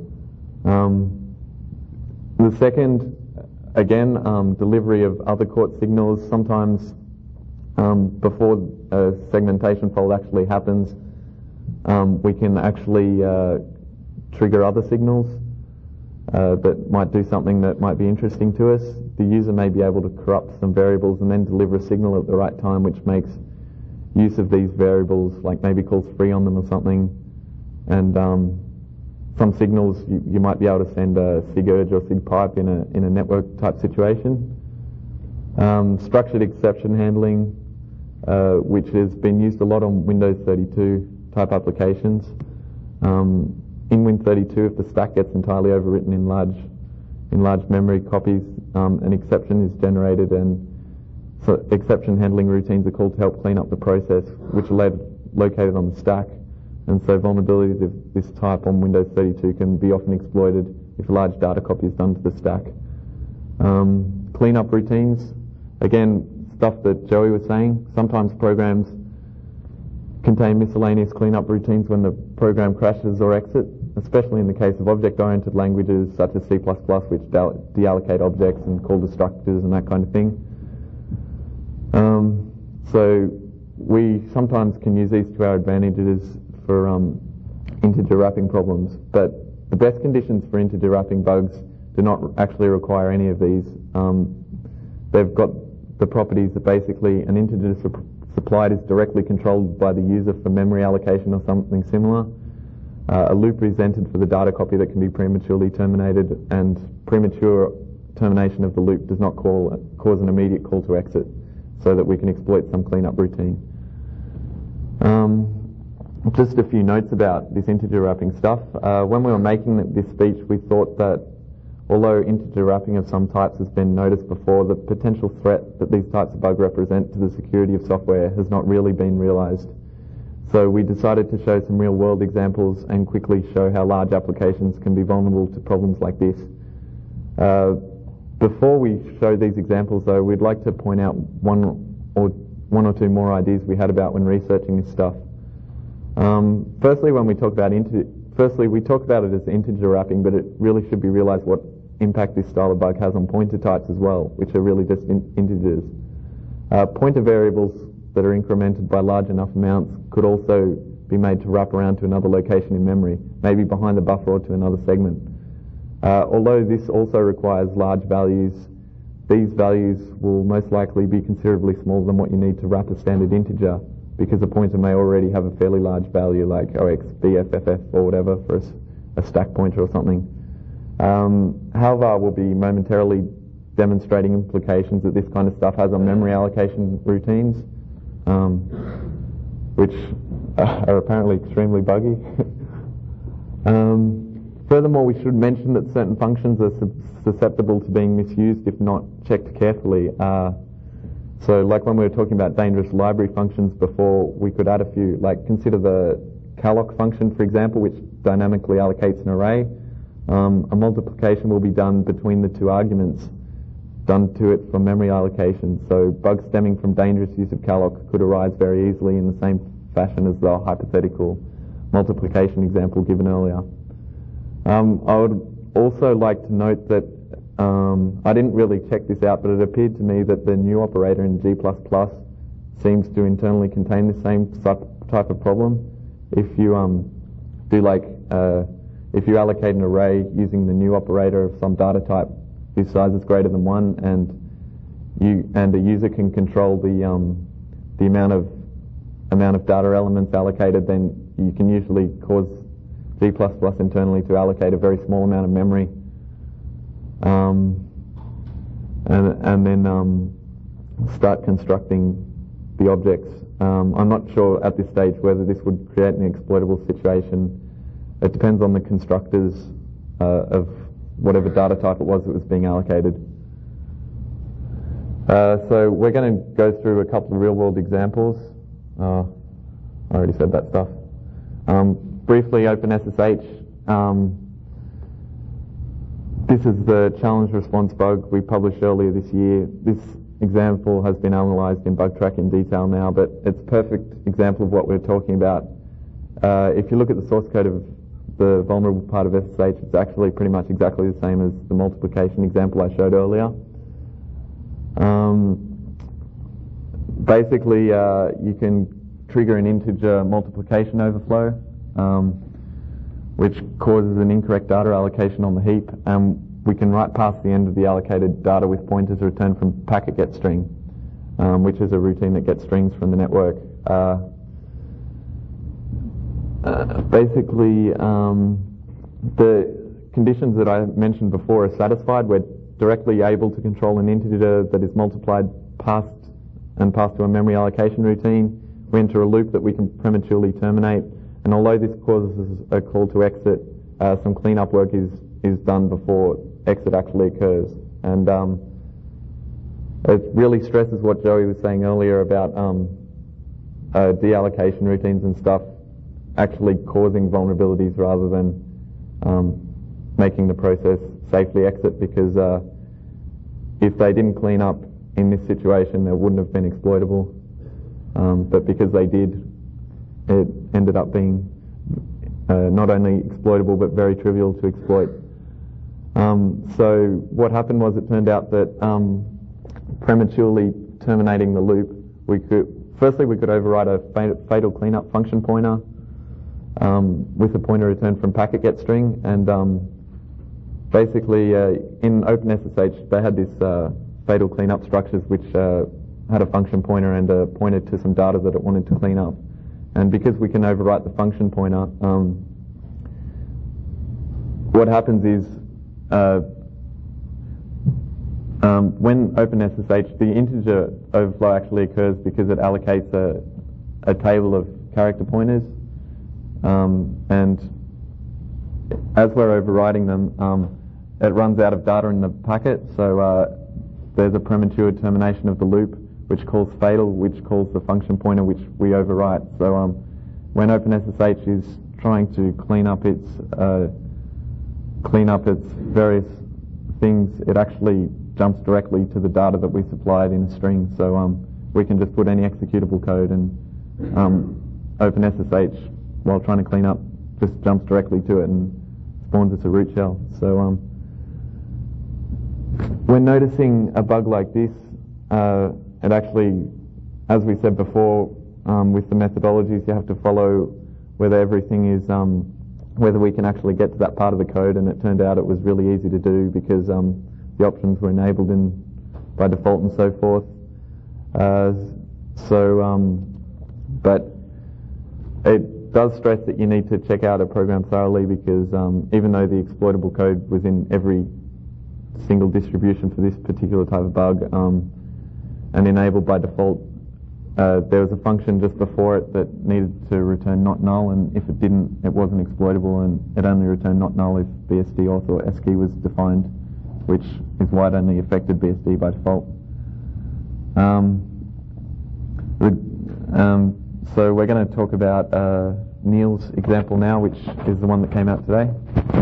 The second, again, delivery of other court signals. Sometimes before a segmentation fault actually happens, we can actually trigger other signals that might do something that might be interesting to us. The user may be able to corrupt some variables and then deliver a signal at the right time which makes use of these variables, like maybe calls free on them or something. And some signals you might be able to send a SIG-urge or SIG-pipe in a network type situation. Structured exception handling, which has been used a lot on Windows 32 type applications. In Win32, if the stack gets entirely overwritten in large memory copies, an exception is generated, and so exception handling routines are called to help clean up the process, which are located on the stack. And so vulnerabilities of this type on Windows 32 can be often exploited if a large data copy is done to the stack. Cleanup routines, again, stuff that Joey was saying. Sometimes programs contain miscellaneous cleanup routines when the program crashes or exits, especially in the case of object-oriented languages such as C++, which deallocate objects and call destructors and that kind of thing. So we sometimes can use these to our advantages for integer wrapping problems, but the best conditions for integer wrapping bugs do not actually require any of these. They've got the properties that basically an integer supplied is directly controlled by the user for memory allocation or something similar. A loop is entered for the data copy that can be prematurely terminated, and premature termination of the loop does not cause an immediate call to exit, so that we can exploit some cleanup routine. Just a few notes about this integer wrapping stuff. When we were making this speech, we thought that although integer wrapping of some types has been noticed before, the potential threat that these types of bugs represent to the security of software has not really been realized. So we decided to show some real-world examples and quickly show how large applications can be vulnerable to problems like this. Before we show these examples, though, we'd like to point out one or two more ideas we had about when researching this stuff. Firstly, when we talk about we talk about it as integer wrapping, but it really should be realized what impact this style of bug has on pointer types as well, which are really just integers. Pointer variables that are incremented by large enough amounts could also be made to wrap around to another location in memory, maybe behind the buffer or to another segment. Although this also requires large values, these values will most likely be considerably smaller than what you need to wrap a standard integer, because a pointer may already have a fairly large value like OX, BFFF or whatever for a stack pointer or something. Halvar will be momentarily demonstrating implications that this kind of stuff has on memory allocation routines, which are apparently extremely buggy. Furthermore, we should mention that certain functions are susceptible to being misused if not checked carefully. So like when we were talking about dangerous library functions before, we could add a few, like consider the calloc function, for example, which dynamically allocates an array. A multiplication will be done between the two arguments done to it for memory allocation. So bugs stemming from dangerous use of calloc could arise very easily in the same fashion as the hypothetical multiplication example given earlier. I would also like to note that I didn't really check this out, but it appeared to me that the new operator in G++ seems to internally contain the same type of problem. If you if you allocate an array using the new operator of some data type whose size is greater than 1, and a user can control the amount of data elements allocated, then you can usually cause G++ internally to allocate a very small amount of memory, and then start constructing the objects. I'm not sure at this stage whether this would create an exploitable situation. It depends on the constructors of whatever data type it was that was being allocated. So we're going to go through a couple of real-world examples. I already said that stuff. Briefly, OpenSSH. This is the challenge response bug we published earlier this year. This example has been analysed in BugTrack in detail now, but it's a perfect example of what we're talking about. If you look at the source code of the vulnerable part of SSH, it's actually pretty much exactly the same as the multiplication example I showed earlier. Basically, you can trigger an integer multiplication overflow, which causes an incorrect data allocation on the heap, and we can write past the end of the allocated data with pointers returned from packet getString, which is a routine that gets strings from the network. Basically, the conditions that I mentioned before are satisfied. We're directly able to control an integer that is multiplied passed to a memory allocation routine. We enter a loop that we can prematurely terminate, and although this causes a call to exit, some cleanup work is done before exit actually occurs. And it really stresses what Joey was saying earlier about deallocation routines and stuff actually causing vulnerabilities rather than making the process safely exit, because if they didn't clean up in this situation, it wouldn't have been exploitable. But because they did, it ended up being not only exploitable but very trivial to exploit. So what happened was, it turned out that prematurely terminating the loop, we could override a fatal cleanup function pointer with a pointer returned from packet getString, and basically in OpenSSH they had this fatal cleanup structures which had a function pointer and a pointer to some data that it wanted to clean up. And because we can overwrite the function pointer, what happens is when OpenSSH, the integer overflow actually occurs because it allocates a table of character pointers, and as we're overriding them, it runs out of data in the packet, so there's a premature termination of the loop, which calls fatal, which calls the function pointer which we overwrite. So when OpenSSH is trying to clean up its various things, it actually jumps directly to the data that we supplied in a string. So we can just put any executable code, and OpenSSH, while trying to clean up, just jumps directly to it and spawns us a root shell. So when noticing a bug like this, it actually, as we said before, with the methodologies you have to follow, whether everything is whether we can actually get to that part of the code, and it turned out it was really easy to do because the options were enabled by default and so forth. But it does stress that you need to check out a program thoroughly because even though the exploitable code was in every single distribution for this particular type of bug and enabled by default, there was a function just before it that needed to return not null, and if it didn't, it wasn't exploitable, and it only returned not null if BSD auth or ASCII was defined, which is why it only affected BSD by default. So we're going to talk about Neil's example now, which is the one that came out today.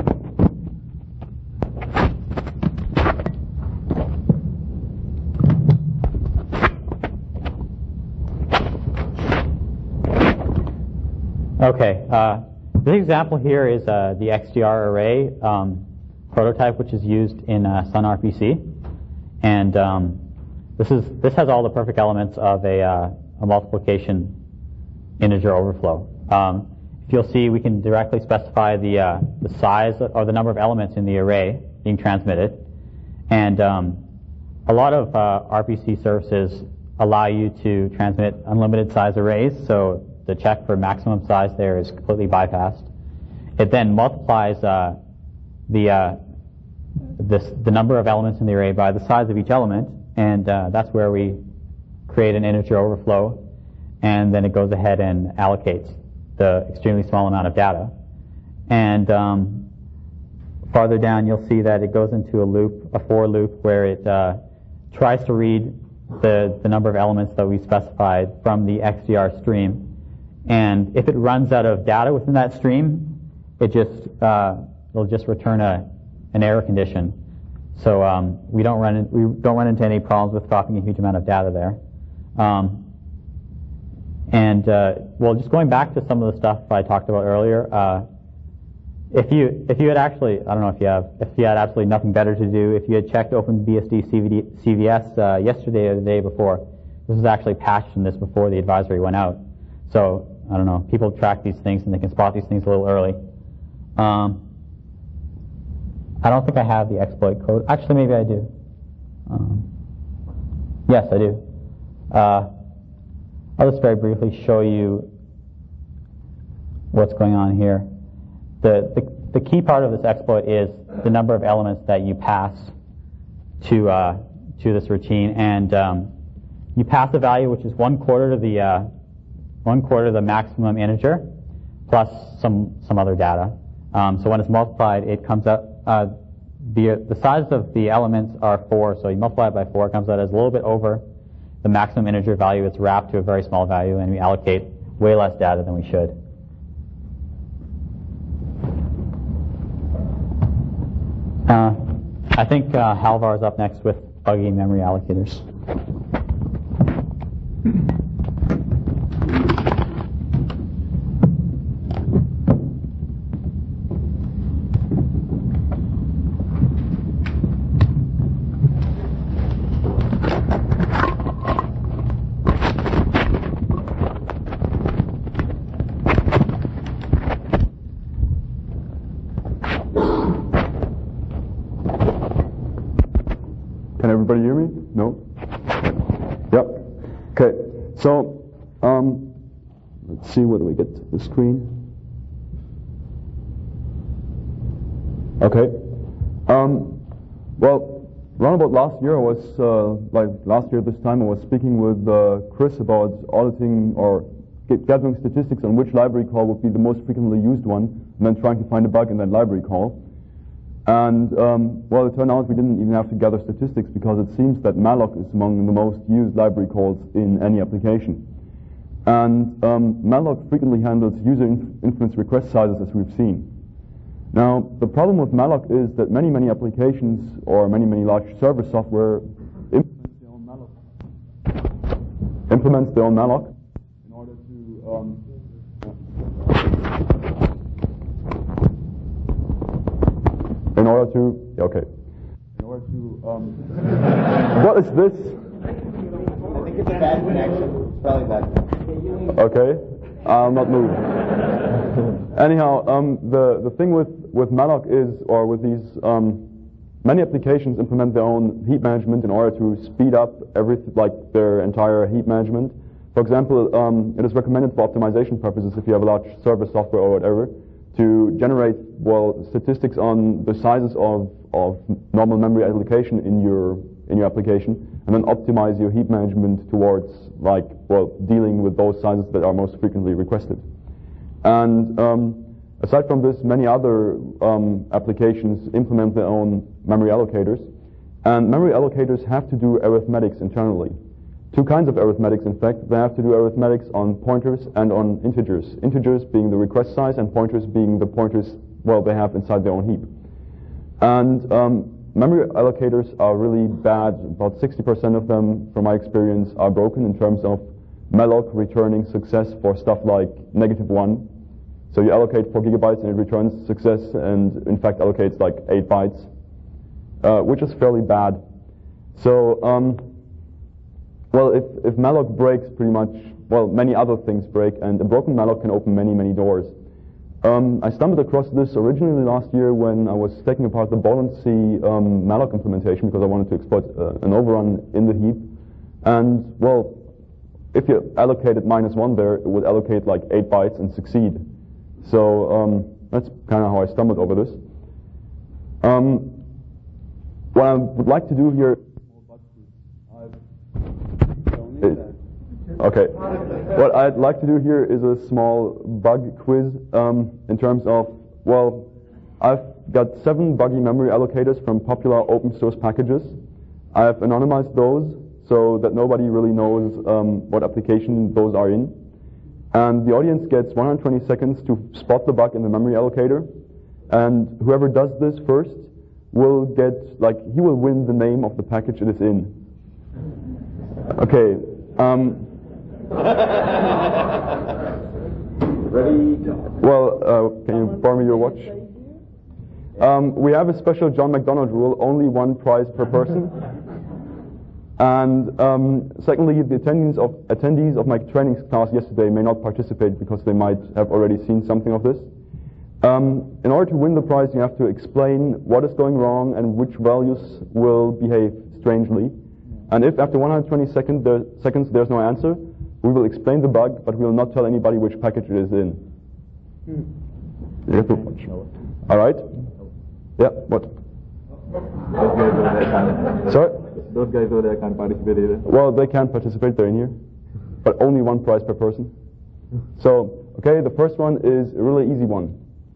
Okay, this example here is the XDR array prototype, which is used in SunRPC, and this has all the perfect elements of a multiplication integer overflow. If you'll see, we can directly specify the size or the number of elements in the array being transmitted, and a lot of RPC services allow you to transmit unlimited size arrays, so the check for maximum size there is completely bypassed. It then multiplies the number of elements in the array by the size of each element, and that's where we create an integer overflow, and then it goes ahead and allocates the extremely small amount of data. And farther down, you'll see that it goes into a loop, a for loop, where it tries to read the number of elements that we specified from the XDR stream. And if it runs out of data within that stream, it'll just return an error condition. So we don't run into any problems with dropping a huge amount of data there. Well, just going back to some of the stuff I talked about earlier, if you had actually, I don't know if you had absolutely nothing better to do, if you had checked OpenBSD CVS yesterday or the day before, this was actually patched in this before the advisory went out. So I don't know, people track these things and they can spot these things a little early. I don't think I have the exploit code. Actually, maybe I do. Yes, I do. I'll just very briefly show you what's going on here. The key part of this exploit is the number of elements that you pass to this routine, and you pass a value which is 1/4 of the maximum integer plus some other data. So when it's multiplied, it comes out. The size of the elements are 4, so you multiply it by 4, it comes out as a little bit over the maximum integer value. It's wrapped to a very small value, and we allocate way less data than we should. I think Halvar is up next with buggy memory allocators. Can everybody hear me? No? Yep. Okay. So, let's see whether we get to the screen. Okay. Well, around about last year, I was last year at this time, I was speaking with Chris about auditing or gathering statistics on which library call would be the most frequently used one, and then trying to find a bug in that library call. And, well, it turned out we didn't even have to gather statistics because it seems that malloc is among the most used library calls in any application. And malloc frequently handles user inference request sizes, as we've seen. Now, the problem with malloc is that many applications or many large server software implements their own malloc in order to what is this? I think it's a bad connection. It's probably bad. Okay. I'll not move. Anyhow, the thing with malloc is, or with these, many applications implement their own heap management in order to speed up their entire heap management. For example, it is recommended for optimization purposes, if you have a large server software or whatever, to generate, statistics on the sizes of normal memory allocation in your application, and then optimize your heap management towards, dealing with those sizes that are most frequently requested. And aside from this, many other applications implement their own memory allocators, and memory allocators have to do arithmetics internally. Two kinds of arithmetics, in fact. They have to do arithmetics on pointers and on integers. Integers being the request size, and pointers being the pointers, they have inside their own heap. And memory allocators are really bad. About 60% of them, from my experience, are broken in terms of malloc returning success for stuff like -1. So you allocate 4 gigabytes and it returns success, and in fact allocates like 8 bytes, which is fairly bad. So, if malloc breaks, pretty much, many other things break, and a broken malloc can open many, many doors. I stumbled across this originally last year when I was taking apart the Bolland-C malloc implementation, because I wanted to exploit an overrun in the heap. And, if you allocated -1 there, it would allocate like 8 bytes and succeed. So that's kind of how I stumbled over this. What I would like to do here... Okay. What I'd like to do here is a small bug quiz in terms of, I've got 7 buggy memory allocators from popular open source packages. I have anonymized those so that nobody really knows what application those are in. And the audience gets 120 seconds to spot the bug in the memory allocator. And whoever does this first will get, he will win the name of the package it is in. Okay. Ready? Can you borrow me your watch? We have a special John McDonald rule, only 1 prize per person. And secondly, the attendees of my training class yesterday may not participate because they might have already seen something of this. In order to win the prize, you have to explain what is going wrong and which values will behave strangely. And if after 120 seconds there's no answer, we will explain the bug, but we will not tell anybody which package it is in. You have to watch. All right? Yeah, what? Sorry? Those guys over there can't participate either. Well, they can't participate, they're in here. But only 1 prize per person. So, okay, the first one is a really easy one.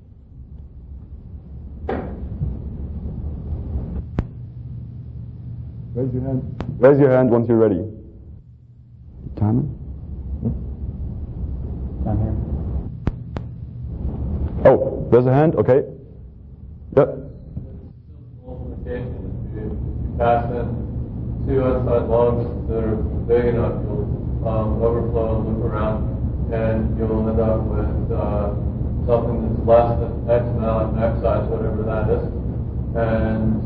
Raise your hand. Raise your hand once you're ready. Timer? Down here. Oh, there's a hand, okay. Yep. If you pass in 2 unsigned logs that are big enough, you'll overflow and loop around, and you'll end up with something that's less than X amount, X size, whatever that is, and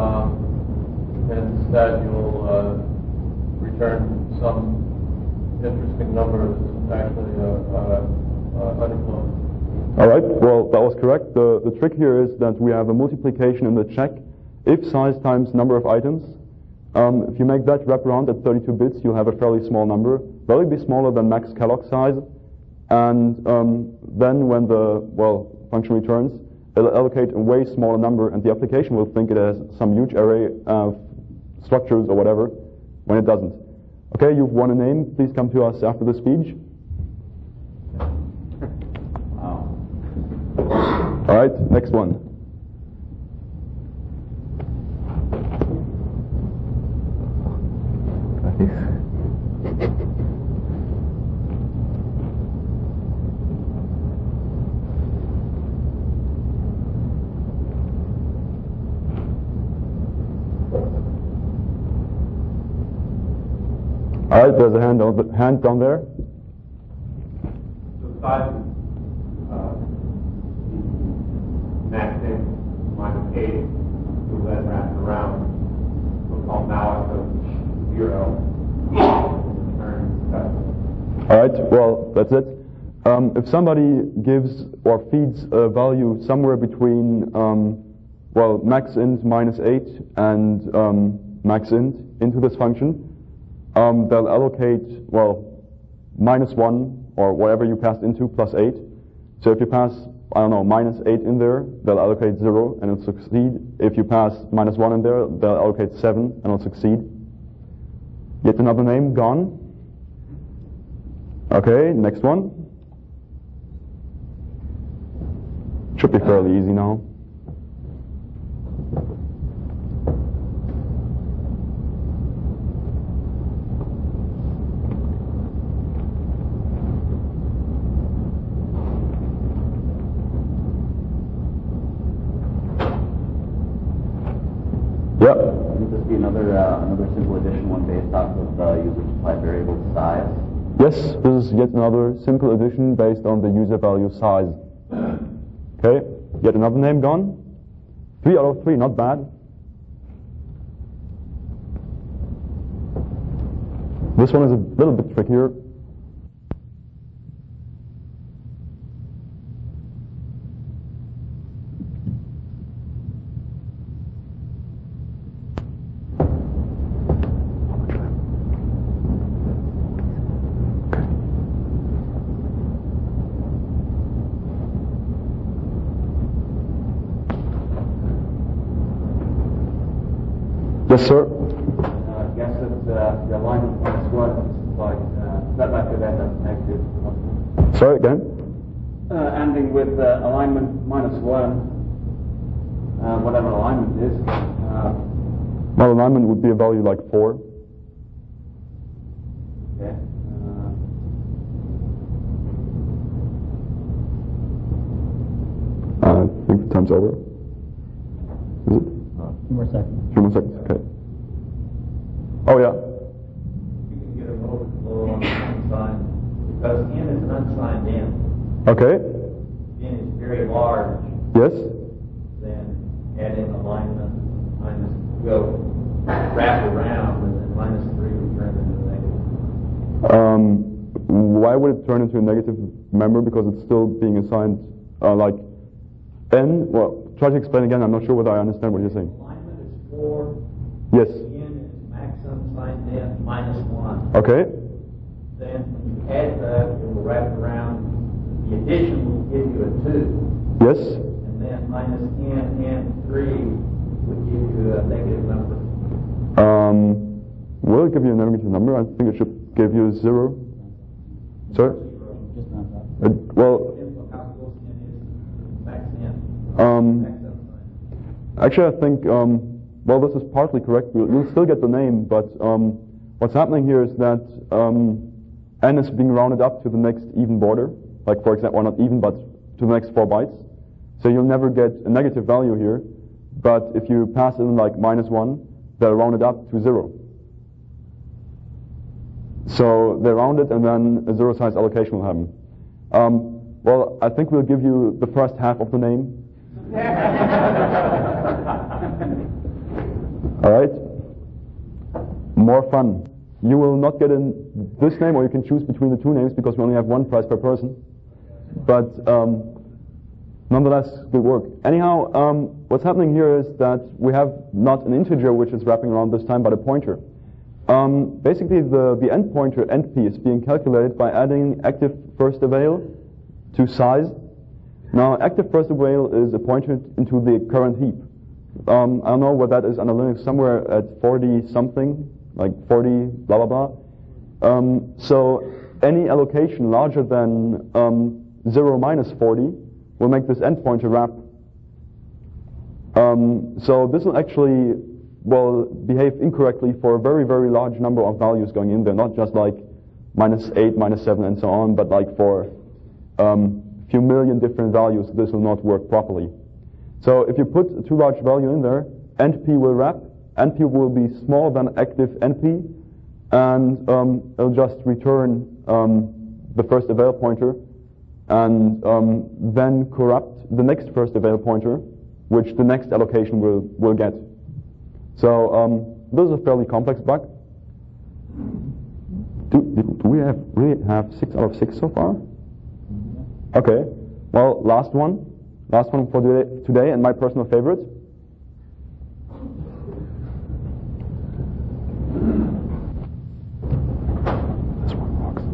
instead you'll return some interesting number that's actually underflown. All right, well, that was correct. The trick here is that we have a multiplication in the check, if size times number of items. If you make that wrap around at 32 bits, you'll have a fairly small number, probably smaller than max Kellogg size. And then when the function returns, it'll allocate a way smaller number, and the application will think it has some huge array of structures or whatever, when it doesn't. Okay, you've won a name. Please come to us after the speech. Wow. All right, next one. All right, there's a hand down there. So size is maxing -8 to then wrapped around. We'll call malloc of 0. All right, well, that's it. If somebody gives or feeds a value somewhere between, well, maxint minus 8 and maxint into this function, they'll allocate, well, minus 1 or whatever you passed into plus 8. So if you pass, I don't know, minus 8 in there, they'll allocate 0 and it'll succeed. If you pass minus 1 in there, they'll allocate 7 and it'll succeed. Yet another name, gone. Okay, next one. Should be fairly easy now. Yep. Would this be another simple addition one based off of the user supplied variable size? Yes, this is yet another simple addition based on the user value size. Okay, yet another name gone. 3 out of 3, not bad. This one is a little bit trickier. Yes, sir. I guess that the alignment minus 1 is like that method end up negative. Sorry, again? Ending with alignment minus 1, whatever alignment is. Well, alignment would be a value like 4. Okay. I think the time's over. Is it? 2 more seconds. 2 more seconds, okay. Oh, yeah. You can get an overflow on the unsigned, because n is an unsigned n. Okay. N is very large, Yes. then add in alignment minus, will wrap around, and then minus 3 will turn into negative. Why would it turn into a negative member? Because it's still being assigned, like, n? Well, try to explain again. I'm not sure whether I understand what you're saying. Alignment is 4. Yes. N is max unsigned n minus 1. Okay. Then when you add that, it will wrap around. The addition will give you a 2. Yes. And then minus n and 3 would give you a negative number. Will it give you a negative number? I think it should give you 0. Sorry? Just not that. Well, Depends on how close n is max n. Max unsigned. actually, I think, well, this is partly correct. You'll still get the name, but what's happening here is that n is being rounded up to the next even border, like, for example, or not even, but to the next 4 bytes. So you'll never get a negative value here, but if you pass in like minus 1, they'll round it up to 0. So they round it, and then a 0 size allocation will happen. Well, I think we'll give you the first half of the name. All right. More fun. You will not get in this name, or you can choose between the 2 names because we only have 1 prize per person. But nonetheless, good work. Anyhow, what's happening here is that we have not an integer which is wrapping around this time, but a pointer. Basically, the end pointer, endp, is being calculated by adding active first avail to size. Now, active first avail is a pointer into the current heap. I don't know what that is under Linux, somewhere at 40 something, like 40 blah blah blah. So any allocation larger than 0 minus 40 will make this end pointer wrap. So this will actually behave incorrectly for a very, very large number of values going in there, not just like minus 8, minus 7, and so on, but like for few million different values, this will not work properly. So if you put a too large value in there, NP will wrap. NP will be smaller than active NP, and it'll just return the first avail pointer, and then corrupt the next first avail pointer, which the next allocation will get. So this is a fairly complex bug. Do we really have 6 out of 6 so far? Okay. Well, last one for today, and my personal favorite. This one works.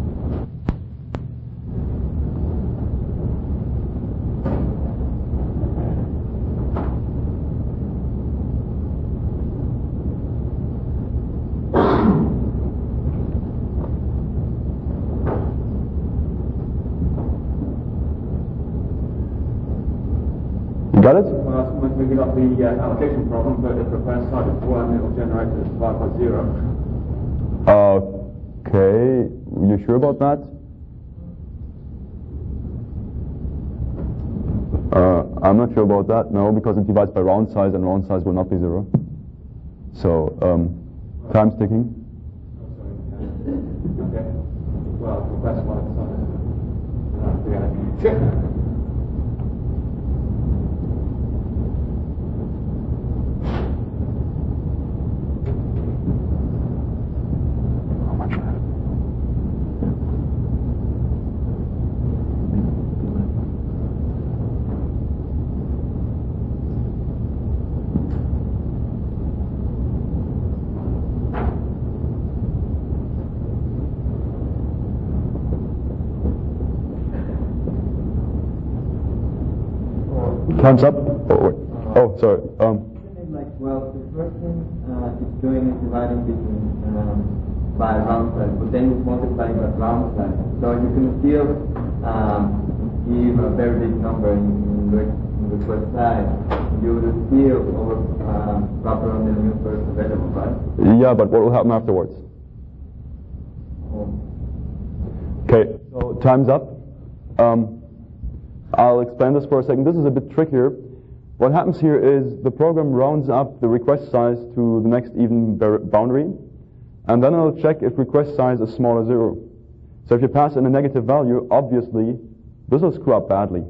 You got it? Well, that's maybe not the allocation problem, but if the first side is 1, it will generate it as 5 by 0. Okay. You sure about that? I'm not sure about that, no, because it divides by round size, and round size will not be 0. So, time's ticking. Okay. Well, the first one is Time's up. Oh, sorry. Well, the first thing it's doing is dividing between by round size, but then it's multiplying by round size. So you can still give a very big number in the first side. You will still wrap around the new first available, right? Yeah, but what will happen afterwards? Okay, so time's up. I'll explain this for a second. This is a bit trickier. What happens here is the program rounds up the request size to the next even boundary, and then it'll check if request size is smaller 0. So if you pass in a negative value, obviously this will screw up badly.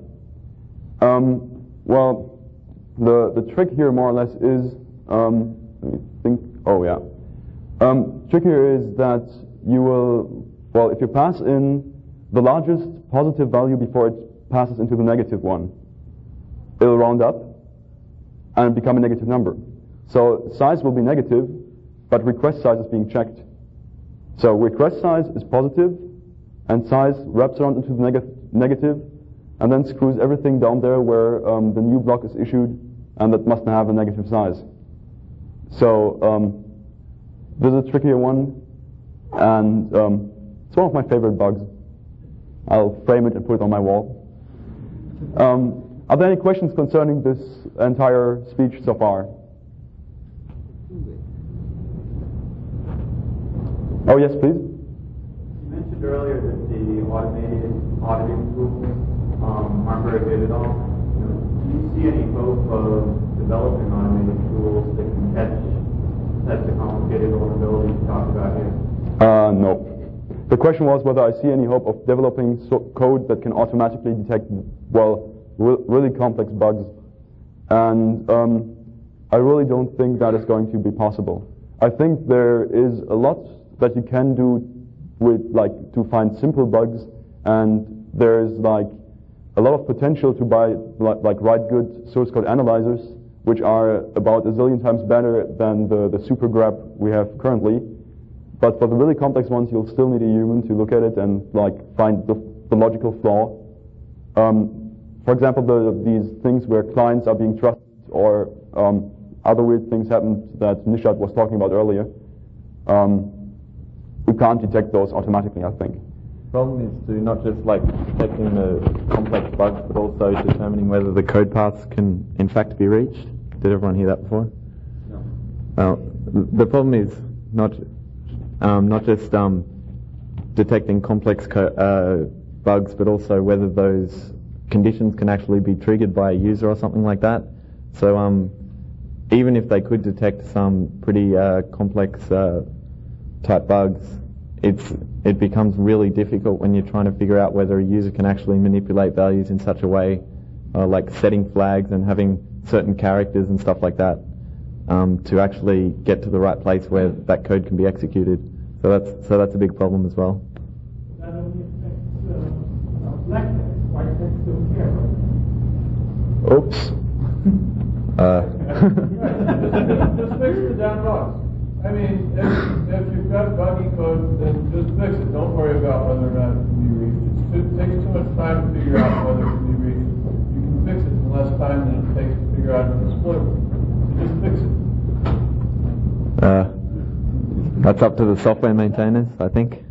Well, the trick here more or less is, let me think, trick here is that you will, well, if you pass in the largest positive value before it passes into the negative one, it'll round up and become a negative number. So size will be negative, but request size is being checked. So request size is positive, and size wraps around into the negative, and then screws everything down there where the new block is issued, and that must have a negative size. So this is a trickier one, and it's one of my favorite bugs. I'll frame it and put it on my wall. Are there any questions concerning this entire speech so far? Oh, yes, please. You mentioned earlier that the automated auditing tools aren't very good at all. Do you see any hope of developing automated tools that can catch the complicated vulnerabilities you talked about here? No. The question was whether I see any hope of developing code that can automatically detect, well, really complex bugs. And I really don't think that is going to be possible. I think there is a lot that you can do with, like, to find simple bugs, and there's like a lot of potential to write good source code analyzers, which are about a zillion times better than the super grep we have currently. But for the really complex ones, you'll still need a human to look at it and like find the logical flaw. For example, these things where clients are being trusted, or other weird things happen that Nishat was talking about earlier. We can't detect those automatically, I think. The problem is to not just like detecting the complex bugs, but also determining whether the code paths can in fact be reached. Did everyone hear that before? No. Well, the problem is not just detecting complex bugs, but also whether those conditions can actually be triggered by a user or something like that. So even if they could detect some pretty complex type bugs, it becomes really difficult when you're trying to figure out whether a user can actually manipulate values in such a way, like setting flags and having certain characters and stuff like that, to actually get to the right place where that code can be executed. So that's a big problem as well. That only affects black text. Oops. Just fix the down bugs. I mean, if you've got buggy code, then just fix it. Don't worry about whether or not it can be reached. It takes too much time to figure out whether it can be reached. You can fix it in less time than it takes to figure out if it's exploitable. So just fix it. That's up to the software maintainers, I think.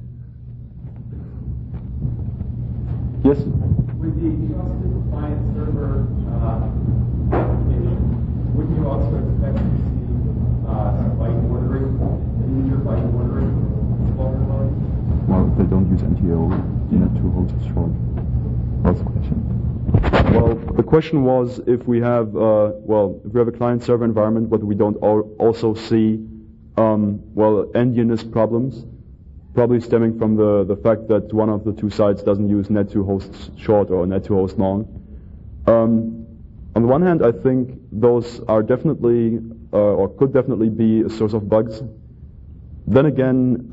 Yes? With the trusted client server application, wouldn't you also expect to see byte ordering, user byte ordering vulnerability? Well, they don't use NTO net to host short. What's the question? Well, the question was if we have if we have a client-server environment, but we don't also see end-unit problems, probably stemming from the fact that one of the two sides doesn't use net2host short or net2host long. On the one hand, I think those are definitely or could definitely be a source of bugs. Then again,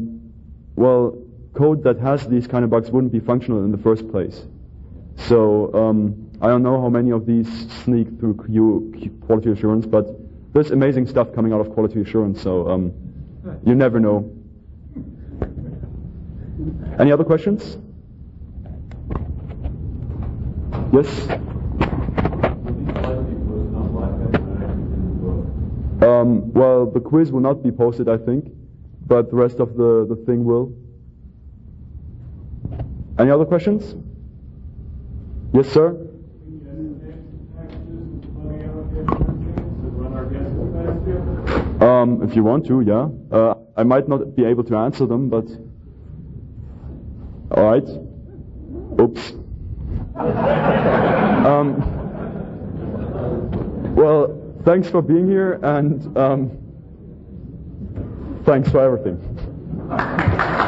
code that has these kind of bugs wouldn't be functional in the first place. So I don't know how many of these sneak through quality assurance, but there's amazing stuff coming out of quality assurance, so you never know. Any other questions? Yes? Well, the quiz will not be posted, I think, but the rest of the thing will. Any other questions? Yes, sir? If you want to, yeah. I might not be able to answer them, but... All right. Oops. Well, thanks for being here, and thanks for everything.